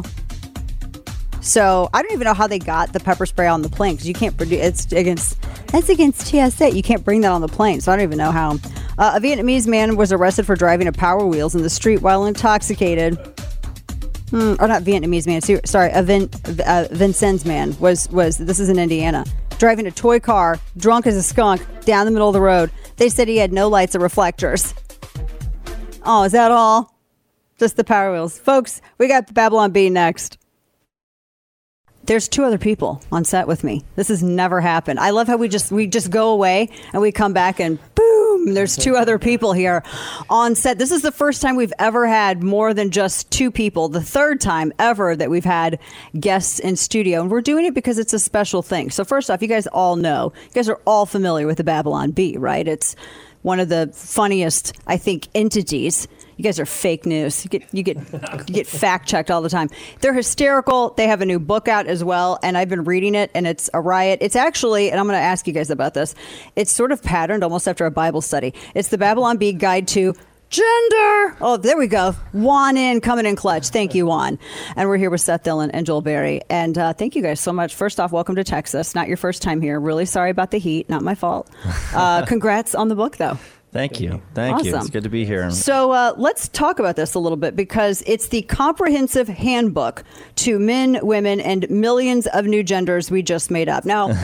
So I don't even know how they got the pepper spray on the plane because you can't produce. It's against that's against T S A. You can't bring that on the plane. So I don't even know how. Uh, a Vietnamese man was arrested for driving a Power Wheels in the street while intoxicated. Hmm, or not Vietnamese man. Sorry, a Vin, uh, Vincennes man was was. This is in Indiana. Driving a toy car, drunk as a skunk, down the middle of the road. They said he had no lights or reflectors. Oh, is that all? Just the Power Wheels, folks. We got the Babylon Bee next. There's two other people on set with me. This has never happened. I love how we just we just go away and we come back and boom, there's two other people here on set. This is the first time we've ever had more than just two people. The third time ever that we've had guests in studio. And we're doing it because it's a special thing. So first off, you guys all know, you guys are all familiar with the Babylon Bee, right? It's one of the funniest, I think, entities. You guys are fake news. You get you get you get fact checked all the time. They're hysterical. They have a new book out as well, and I've been reading it, and it's a riot. It's actually, and I'm going to ask you guys about this. It's sort of patterned almost after a Bible study. It's the Babylon Bee Guide to Gender. Oh, there we go. Juan in, coming in clutch. Thank you, Juan. And we're here with Seth Dillon and Joel Berry. And uh, thank you guys so much. First off, welcome to Texas. Not your first time here. Really sorry about the heat. Not my fault. Uh, congrats on the book, though. Thank you. Thank you. Awesome. It's good to be here. So uh, let's talk about this a little bit because it's the comprehensive handbook to men, women, and millions of new genders we just made up. Now,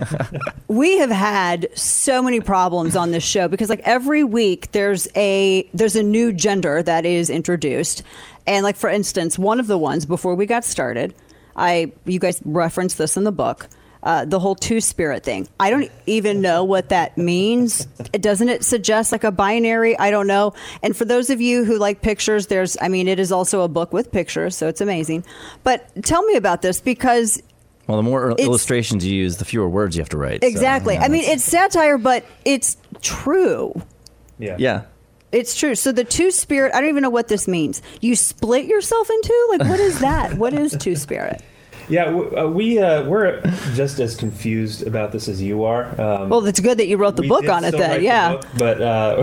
we have had so many problems on this show because like every week there's a there's a new gender that is introduced. And like, for instance, one of the ones before we got started, I you guys referenced this in the book. Uh, the whole two-spirit thing. I don't even know what that means. Doesn't it suggest like a binary? I don't know. And for those of you who like pictures, there's, I mean, it is also a book with pictures, so it's amazing. But tell me about this because... Well, the more illustrations you use, the fewer words you have to write. Exactly. So, yeah, I mean, it's satire, but it's true. Yeah. Yeah. It's true. So the two-spirit, I don't even know what this means. You split yourself in two? Like, what is that? What is two-spirit? Yeah, uh, we uh, we're just as confused about this as you are. Um, well, it's good that you wrote the book on it, then. Yeah. The book, but uh,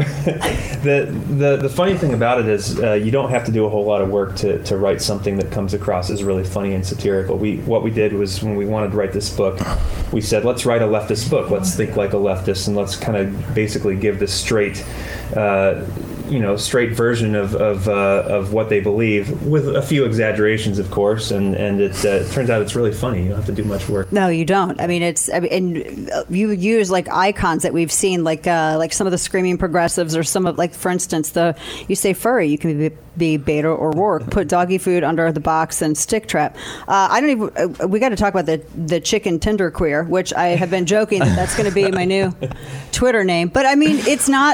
the the the funny thing about it is uh, you don't have to do a whole lot of work to, to write something that comes across as really funny and satirical. We what we did was when we wanted to write this book, we said let's write a leftist book. Let's think like a leftist, and let's kind of basically give this straight. Uh, you know, straight version of of, uh, of what they believe, with a few exaggerations, of course, and and it uh, turns out it's really funny. You don't have to do much work. No, you don't. I mean, it's I mean, and you use like icons that we've seen, like uh, like some of the screaming progressives, or some of like, for instance, the you say furry, you can be, be Beto O'Rourke, put doggy food under the box and stick trap. Uh, I don't even. Uh, we got to talk about the the chicken Tinder queer, which I have been joking that that's going to be my new Twitter name. But I mean, it's not.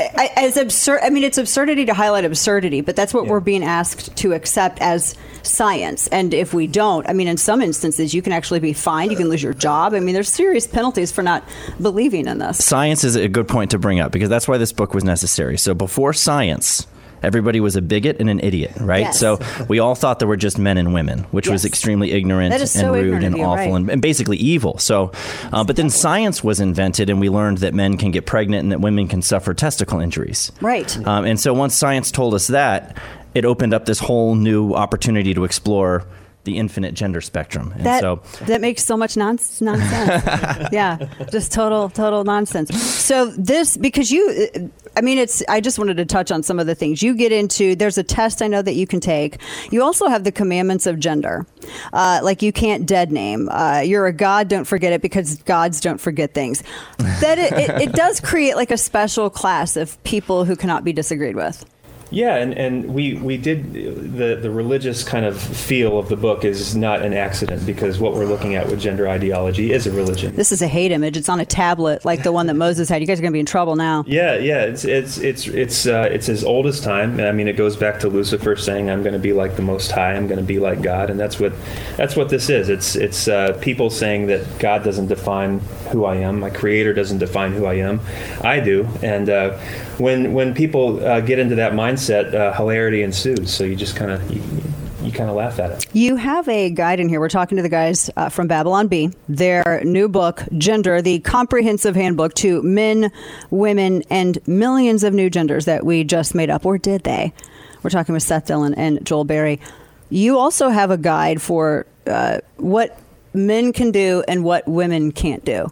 As absurd, I mean, it's absurdity to highlight absurdity, but that's what yeah. we're being asked to accept as science. And if we don't, I mean, in some instances, you can actually be fined. You can lose your job. I mean, there's serious penalties for not believing in this. Science is a good point to bring up because that's why this book was necessary. So before science, everybody was a bigot and an idiot, right? Yes. So we all thought there were just men and women, which yes. was extremely ignorant and so rude ignorant and you, awful right. and, and basically evil. So, uh, but then science was invented, and we learned that men can get pregnant and that women can suffer testicle injuries. Right. Um, and so once science told us that, it opened up this whole new opportunity to explore the infinite gender spectrum. And that, so that makes so much nonsense. nonsense. Yeah, just total, total nonsense. So this, because you, I mean, it's, I just wanted to touch on some of the things you get into. There's a test I know that you can take. You also have the commandments of gender. Uh, like you can't dead name. Uh, you're a god, don't forget it, because gods don't forget things. That it, it, it does create like a special class of people who cannot be disagreed with. Yeah, and, and we, we did, the, the religious kind of feel of the book is not an accident, because what we're looking at with gender ideology is a religion. This is a hate image. It's on a tablet like the one that Moses had. You guys are going to be in trouble now. Yeah, yeah, it's it's it's it's uh, it's as old as time. I mean, it goes back to Lucifer saying, "I'm going to be like the Most High. I'm going to be like God," and that's what that's what this is. It's it's uh, people saying that God doesn't define who I am. My Creator doesn't define who I am. I do, and uh, when when people uh, get into that mindset, Uh, hilarity ensues. So you just kind of you, you kind of laugh at it. You have a guide in here. We're talking to the guys uh, from Babylon Bee. Their new book, Gender, the comprehensive handbook to men, women, and millions of new genders that we just made up, or did they? We're talking with Seth Dillon and Joel Berry. You also have a guide for uh, what men can do and what women can't do.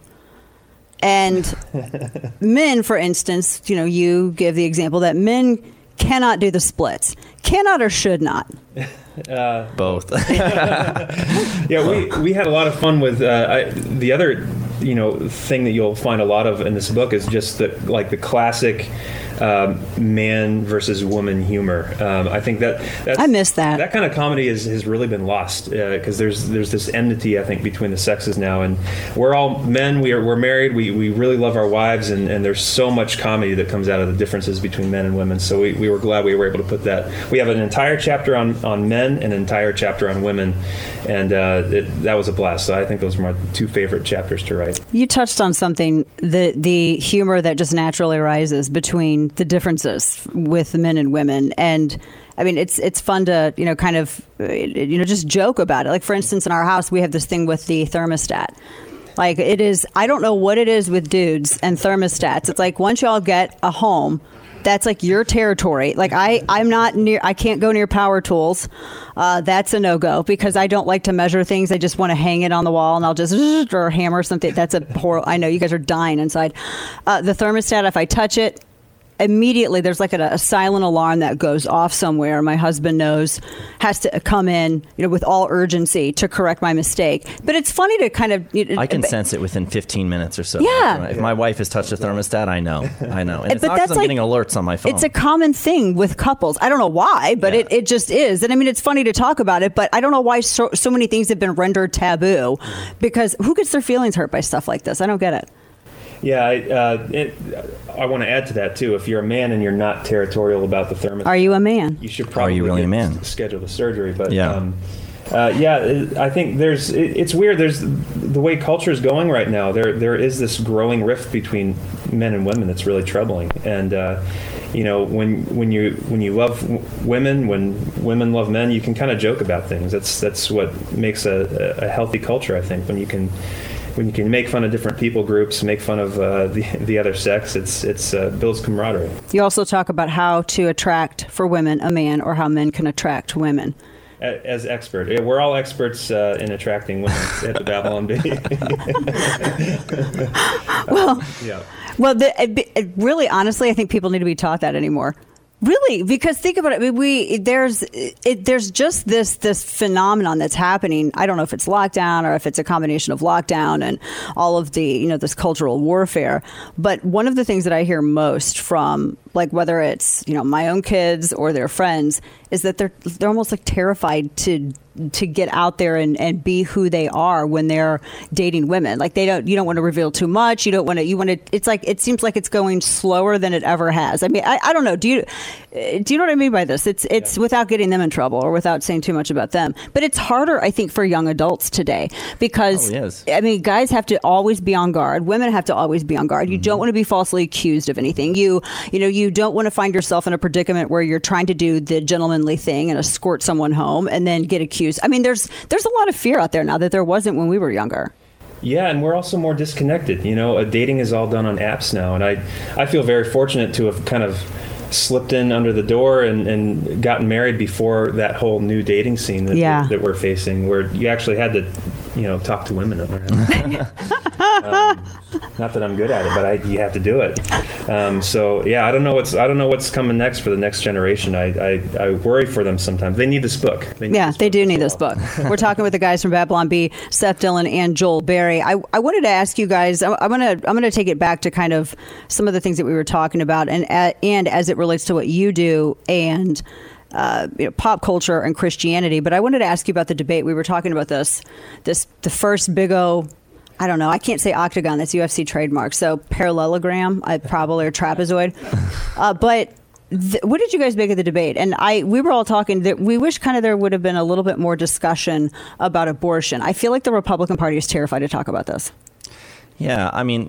And men, for instance, you know, you give the example that men cannot do the splits. Cannot or should not? Uh, Both. Yeah, we, we had a lot of fun with uh, I, the other, you know, thing that you'll find a lot of in this book is just the like the classic um, man versus woman humor. Um, I think that that's, I miss that. That kind of comedy is, has really been lost because uh, there's there's this enmity, I think, between the sexes now, and we're all men. We are we're married. We we really love our wives, and, and there's so much comedy that comes out of the differences between men and women. So we, we were glad we were able to put that. We have an entire chapter on, on men and an entire chapter on women, and uh, it, that was a blast. So I think those were my two favorite chapters to write. You touched on something, the the humor that just naturally arises between the differences with men and women. And I mean, it's it's fun to, you know, kind of, you know, just joke about it. Like, for instance, in our house, we have this thing with the thermostat. Like, it is, I don't know what it is with dudes and thermostats. It's like once y'all get a home, that's like your territory. Like I, I'm not near, I can't go near power tools. Uh, that's a no-go because I don't like to measure things. I just want to hang it on the wall and I'll just, or hammer something. That's a horrible, I know you guys are dying inside. Uh, the thermostat, if I touch it, immediately there's like a, a silent alarm that goes off somewhere. My husband knows, has to come in, you know, with all urgency to correct my mistake. But it's funny to kind of... You know, I can sense it within fifteen minutes or so. Yeah. If my wife has touched a thermostat, I know. I know. And it's But not because that's I'm like- getting alerts on my phone. It's a common thing with couples. I don't know why, but it, it just is. And I mean, it's funny to talk about it, but I don't know why so, so many things have been rendered taboo, because who gets their feelings hurt by stuff like this? I don't get it. Yeah, I, uh, it, I want to add to that too. If you're a man and you're not territorial about the thermostat, Are you a man? You should probably Are you really get a man? s- schedule the surgery. But Yeah. um, uh, yeah, it- I think there's. It, it's weird. There's the way culture is going right now. There there is this growing rift between men and women that's really troubling. And uh, you know, when when you when you love w- women, when women love men, you can kind of joke about things. That's that's what makes a, a healthy culture, I think. When you can. When you can make fun of different people groups, make fun of uh, the the other sex, it's it's uh, builds camaraderie. You also talk about how to attract for women a man, or how men can attract women. A- As expert, Yeah, we're all experts uh, in attracting women at the Babylon Bee. Well, yeah. Well, the, it, it really, honestly, I think people need to be taught that anymore. Really, because think about it. I mean, we there's it, there's just this this phenomenon that's happening. I don't know if it's lockdown or if it's a combination of lockdown and all of the, you know, this cultural warfare. But one of the things that I hear most from, like, whether it's, you know, my own kids or their friends, is that they're they're almost like terrified to to get out there and, and be who they are when they're dating women. Like, they don't, you don't want to reveal too much. You don't want to, you want to, it's like, it seems like it's going slower than it ever has. I mean, I, I don't know. Do you, do you know what I mean by this? It's, it's yeah. without getting them in trouble or without saying too much about them, but it's harder, I think, for young adults today because, oh, yes. I mean, guys have to always be on guard. Women have to always be on guard. You mm-hmm. don't want to be falsely accused of anything. You, you know, you don't want to find yourself in a predicament where you're trying to do the gentlemanly thing and escort someone home and then get accused. I mean, there's there's a lot of fear out there now that there wasn't when we were younger. Yeah, and we're also more disconnected. You know, uh, dating is all done on apps now, and I I feel very fortunate to have kind of slipped in under the door and, and gotten married before that whole new dating scene that, yeah. that we're facing, where you actually had to, you know, talk to women. um, not that I'm good at it, but I, you have to do it. Um, so yeah, I don't know what's I don't know what's coming next for the next generation. I I, I worry for them sometimes. They need this book. They need yeah, this they book do as need well. this book. We're talking with the guys from Babylon Bee, Seth Dillon and Joel Berry. I, I wanted to ask you guys. I, I'm gonna I'm gonna take it back to kind of some of the things that we were talking about, and and as it relates to what you do and. Uh, you know, pop culture and Christianity. But I wanted to ask you about the debate. We were talking about this, this the first big O, I don't know, I can't say octagon, that's U F C trademark. So parallelogram, I probably, or trapezoid. Uh, but th- what did you guys make of the debate? And I, we were all talking that we wish kind of there would have been a little bit more discussion about abortion. I feel like the Republican Party is terrified to talk about this. Yeah, I mean,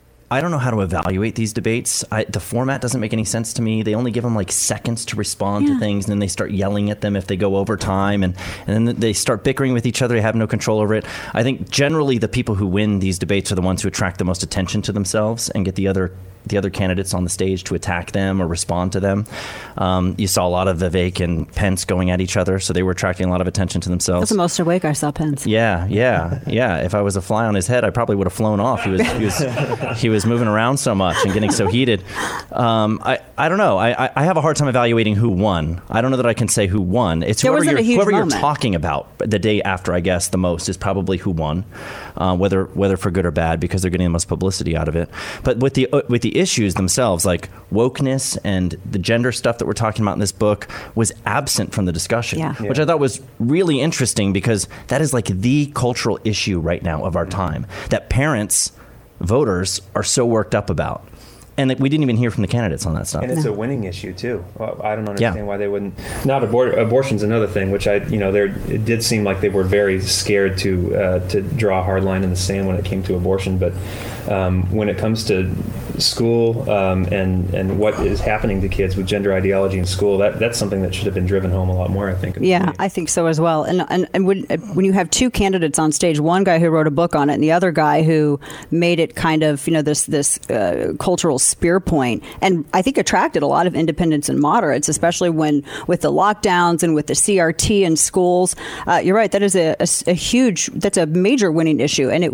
I don't know how to evaluate these debates. I, the format doesn't make any sense to me. They only give them like seconds to respond yeah. to things, and then they start yelling at them if they go over time, and, and then they start bickering with each other. They have no control over it. I think generally the people who win these debates are the ones who attract the most attention to themselves and get the other the other candidates on the stage to attack them or respond to them. Um, you saw a lot of Vivek and Pence going at each other, so they were attracting a lot of attention to themselves. That's the most awake I saw Pence. Yeah, yeah, yeah. If I was a fly on his head, I probably would have flown off. He was he was he was moving around so much and getting so heated. Um, I I don't know. I I have a hard time evaluating who won. I don't know that I can say who won. It's there whoever wasn't you're a huge whoever moment. you're talking about the day after. I guess the most is probably who won, uh, whether whether for good or bad, because they're getting the most publicity out of it. But with the uh, with the issues themselves, like wokeness and the gender stuff that we're talking about in this book, was absent from the discussion, yeah. which Yeah. I thought was really interesting, because that is like the cultural issue right now of our time that parents, voters, are so worked up about. And that we didn't even hear from the candidates on that stuff. And it's No. a winning issue too. Well, I don't understand Yeah. why they wouldn't. Not abor- abortion's another thing, which I, you know, there it did seem like they were very scared to uh, to draw a hard line in the sand when it came to abortion. But um, when it comes to school um, and and what is happening to kids with gender ideology in school, that that's something that should have been driven home a lot more, I think. Yeah, I think so as well. And and, and when, when you have two candidates on stage, one guy who wrote a book on it and the other guy who made it kind of, you know, this this uh, cultural spear point, and I think attracted a lot of independents and moderates, especially when with the lockdowns and with the C R T in schools. Uh, you're right. That is a, a, a huge, that's a major winning issue. And it was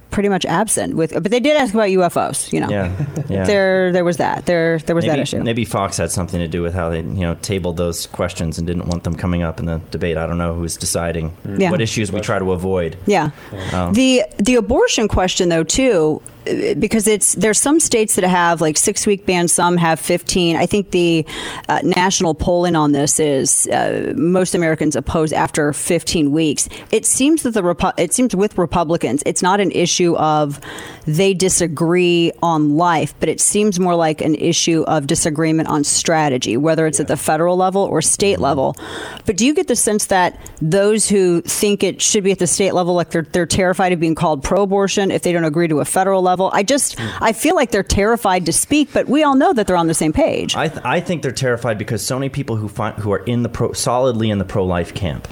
pretty much absent with, but they did ask about U F Os, you know. Yeah, yeah. There, there was that. There, there was maybe, that issue. Maybe Fox had something to do with how they, you know, tabled those questions and didn't want them coming up in the debate. I don't know who's deciding Yeah. what issues we try to avoid. Yeah. Um, The the abortion question, though, too, because it's there's some states that have like six week bans, some have fifteen. I think the uh, national polling on this is uh, most Americans oppose after fifteen weeks. It seems that the Repu- it seems with Republicans, it's not an issue of they disagree on life, but it seems more like an issue of disagreement on strategy, whether it's yeah. at the federal level or state mm-hmm. level. But do you get the sense that those who think it should be at the state level, like they're they're terrified of being called pro-abortion if they don't agree to a federal level? I just, I feel like they're terrified to speak, but we all know that they're on the same page. I, th- I think they're terrified because so many people who find, who are in the pro, solidly in the pro-life camp,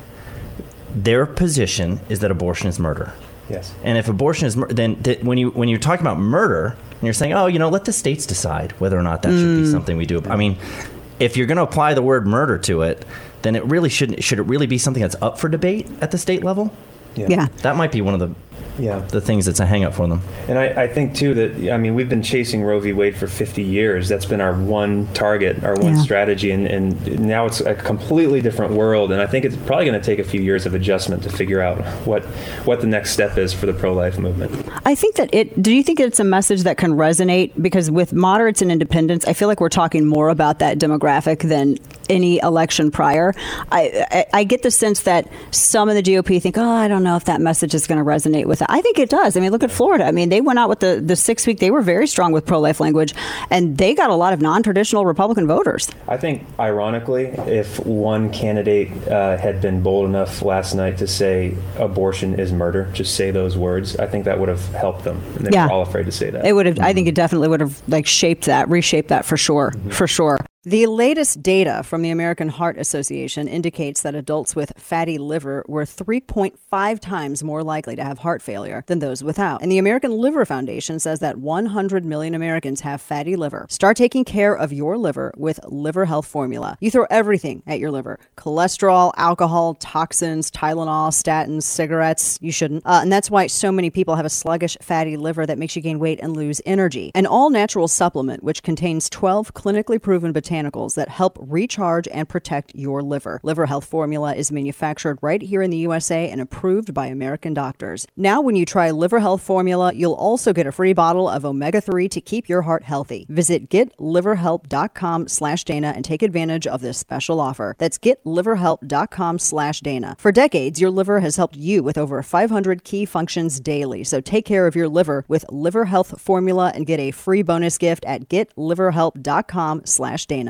their position is that abortion is murder. Yes. And if abortion is murder, then th- when you when you're talking about murder, and you're saying, oh, you know, let the states decide whether or not that mm. should be something we do. I mean, if you're going to apply the word murder to it, then it really shouldn't. Should it really be something that's up for debate at the state level? Yeah. yeah. That might be one of the yeah. the things that's a hang up for them. And I, I think, too, that, I mean, we've been chasing Roe v. Wade for fifty years. That's been our one target, our one yeah. strategy. And, and now it's a completely different world. And I think it's probably going to take a few years of adjustment to figure out what what the next step is for the pro-life movement. I think that it, do you think it's a message that can resonate? Because with moderates and independents, I feel like we're talking more about that demographic than any election prior. I, I, I get the sense that some of the G O P think, oh, I don't know if that message is going to resonate with it. I think it does. I mean, look at Florida. I mean, they went out with the, the six week, they were very strong with pro-life language, and they got a lot of non-traditional Republican voters. I think, ironically, if one candidate uh, had been bold enough last night to say abortion is murder, just say those words, I think that would have helped them. And they yeah. were all afraid to say that. It would have. Mm-hmm. I think it definitely would have like shaped that, reshaped that for sure, mm-hmm. for sure. The latest data from the American Heart Association indicates that adults with fatty liver were three point five times more likely to have heart failure than those without. And the American Liver Foundation says that one hundred million Americans have fatty liver. Start taking care of your liver with Liver Health Formula. You throw everything at your liver: cholesterol, alcohol, toxins, Tylenol, statins, cigarettes. You shouldn't. Uh, and that's why so many people have a sluggish fatty liver that makes you gain weight and lose energy. An all-natural supplement which contains twelve clinically proven botanicals that help recharge and protect your liver. Liver Health Formula is manufactured right here in the U S A and approved by American doctors. Now, when you try Liver Health Formula, you'll also get a free bottle of omega three to keep your heart healthy. Visit getliverhelp.com slash Dana and take advantage of this special offer. That's getliverhelp.com slash Dana. For decades, your liver has helped you with over five hundred key functions daily. So take care of your liver with Liver Health Formula and get a free bonus gift at getliverhelp.com slash Dana.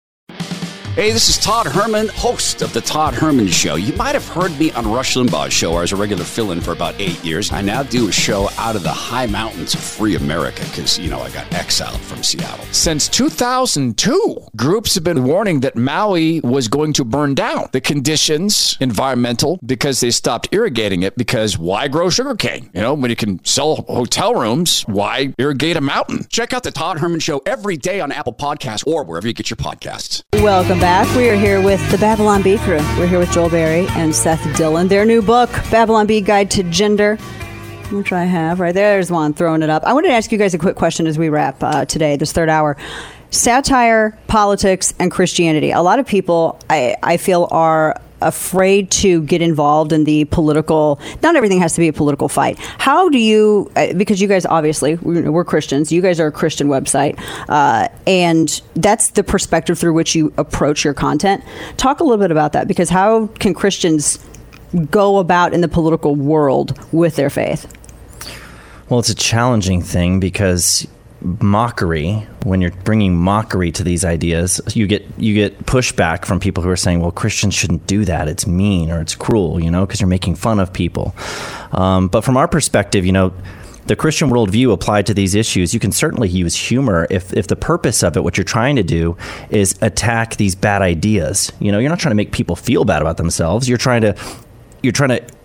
Hey, this is Todd Herman, host of The Todd Herman Show. You might have heard me on Rush Limbaugh's show, where I was a regular fill-in for about eight years. I now do a show out of the high mountains of free America because, you know, I got exiled from Seattle. Since two thousand two, groups have been warning that Maui was going to burn down. The conditions, environmental, because they stopped irrigating it, because why grow sugarcane? You know, when you can sell hotel rooms, why irrigate a mountain? Check out The Todd Herman Show every day on Apple Podcasts or wherever you get your podcasts. Welcome back. We are here with the Babylon Bee crew. We're here with Joel Berry and Seth Dillon. Their new book, Babylon Bee Guide to Gender, which I have right there. There's one throwing it up. I wanted to ask you guys a quick question as we wrap uh, today, this third hour. Satire, politics, and Christianity. A lot of people, I, I feel, are afraid to get involved in the political, not everything has to be a political fight. How do you, because you guys obviously, we're Christians, you guys are a Christian website, uh, and that's the perspective through which you approach your content. Talk a little bit about that, because how can Christians go about in the political world with their faith? Well, it's a challenging thing because mockery, when you're bringing mockery to these ideas, you get you get pushback from people who are saying, well, Christians shouldn't do that. It's mean or it's cruel, you know, because you're making fun of people. Um, but from our perspective, you know, the Christian worldview applied to these issues, you can certainly use humor if, if the purpose of it, what you're trying to do, is attack these bad ideas. You know, you're not trying to make people feel bad about themselves. You're trying to you're trying to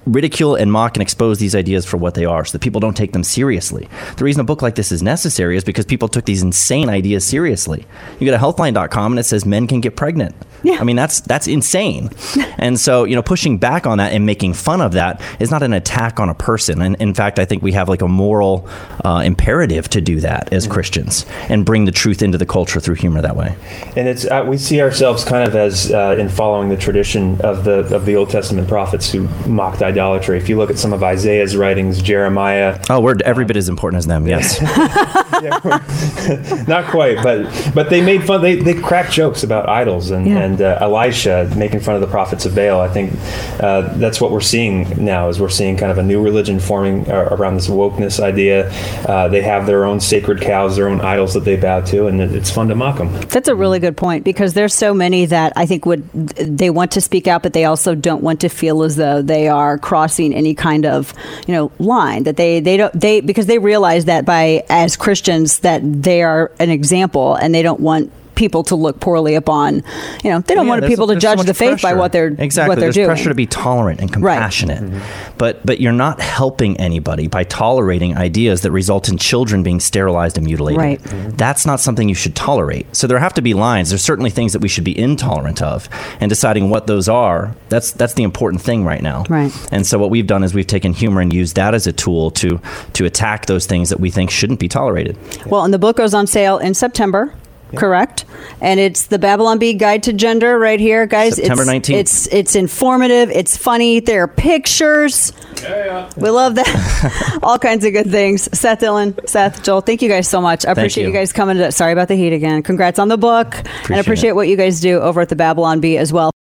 ridicule and mock and expose these ideas for what they are so that people don't take them seriously. The reason a book like this is necessary is because people took these insane ideas seriously. You go to healthline dot com and it says men can get pregnant. Yeah. I mean, that's that's insane. And so, you know, pushing back on that and making fun of that is not an attack on a person. And in fact, I think we have like a moral uh, imperative to do that as Christians and bring the truth into the culture through humor that way. And it's uh, we see ourselves kind of as uh, in following the tradition of the of the Old Testament prophets who mocked idolatry. If you look at some of Isaiah's writings, Jeremiah. Oh, we're every bit as important as them. Yes. Yeah, not quite, but but they made fun. They they cracked jokes about idols and Yeah. and uh, Elisha making fun of the prophets of Baal. I think uh, that's what we're seeing now. Is we're seeing kind of a new religion forming uh, around this wokeness idea. Uh, they have their own sacred cows, their own idols that they bow to, and it, it's fun to mock them. That's a really good point, because there's so many that I think would they want to speak out, but they also don't want to feel as though they are crossing any kind of, you know, line that they they don't they because they realize that by as Christians that they are an example, and they don't want people to look poorly upon, you know, they don't Yeah, want there's- people to there's so judge much the faith by pressure. what they're exactly. what they're There's doing. pressure to be tolerant and compassionate, but but you're not helping anybody by tolerating ideas that result in children being sterilized and mutilated. Right. That's not something you should tolerate. So there have to be lines. There's certainly things that we should be intolerant of, and deciding what those are. That's that's the important thing right now. Right. And so what we've done is we've taken humor and used that as a tool to to attack those things that we think shouldn't be tolerated. Well, and the book goes on sale in September. Correct, and it's the Babylon Bee Guide to Gender right here, guys. September it's, nineteenth. It's it's informative. It's funny. There are pictures. Yeah. We love that. All kinds of good things. Seth Dillon, Seth, Joel, thank you guys so much. I Thank appreciate you. you. guys coming to. Sorry about the heat again. Congrats on the book, and I Appreciate appreciate it. what you guys do over at the Babylon Bee as well.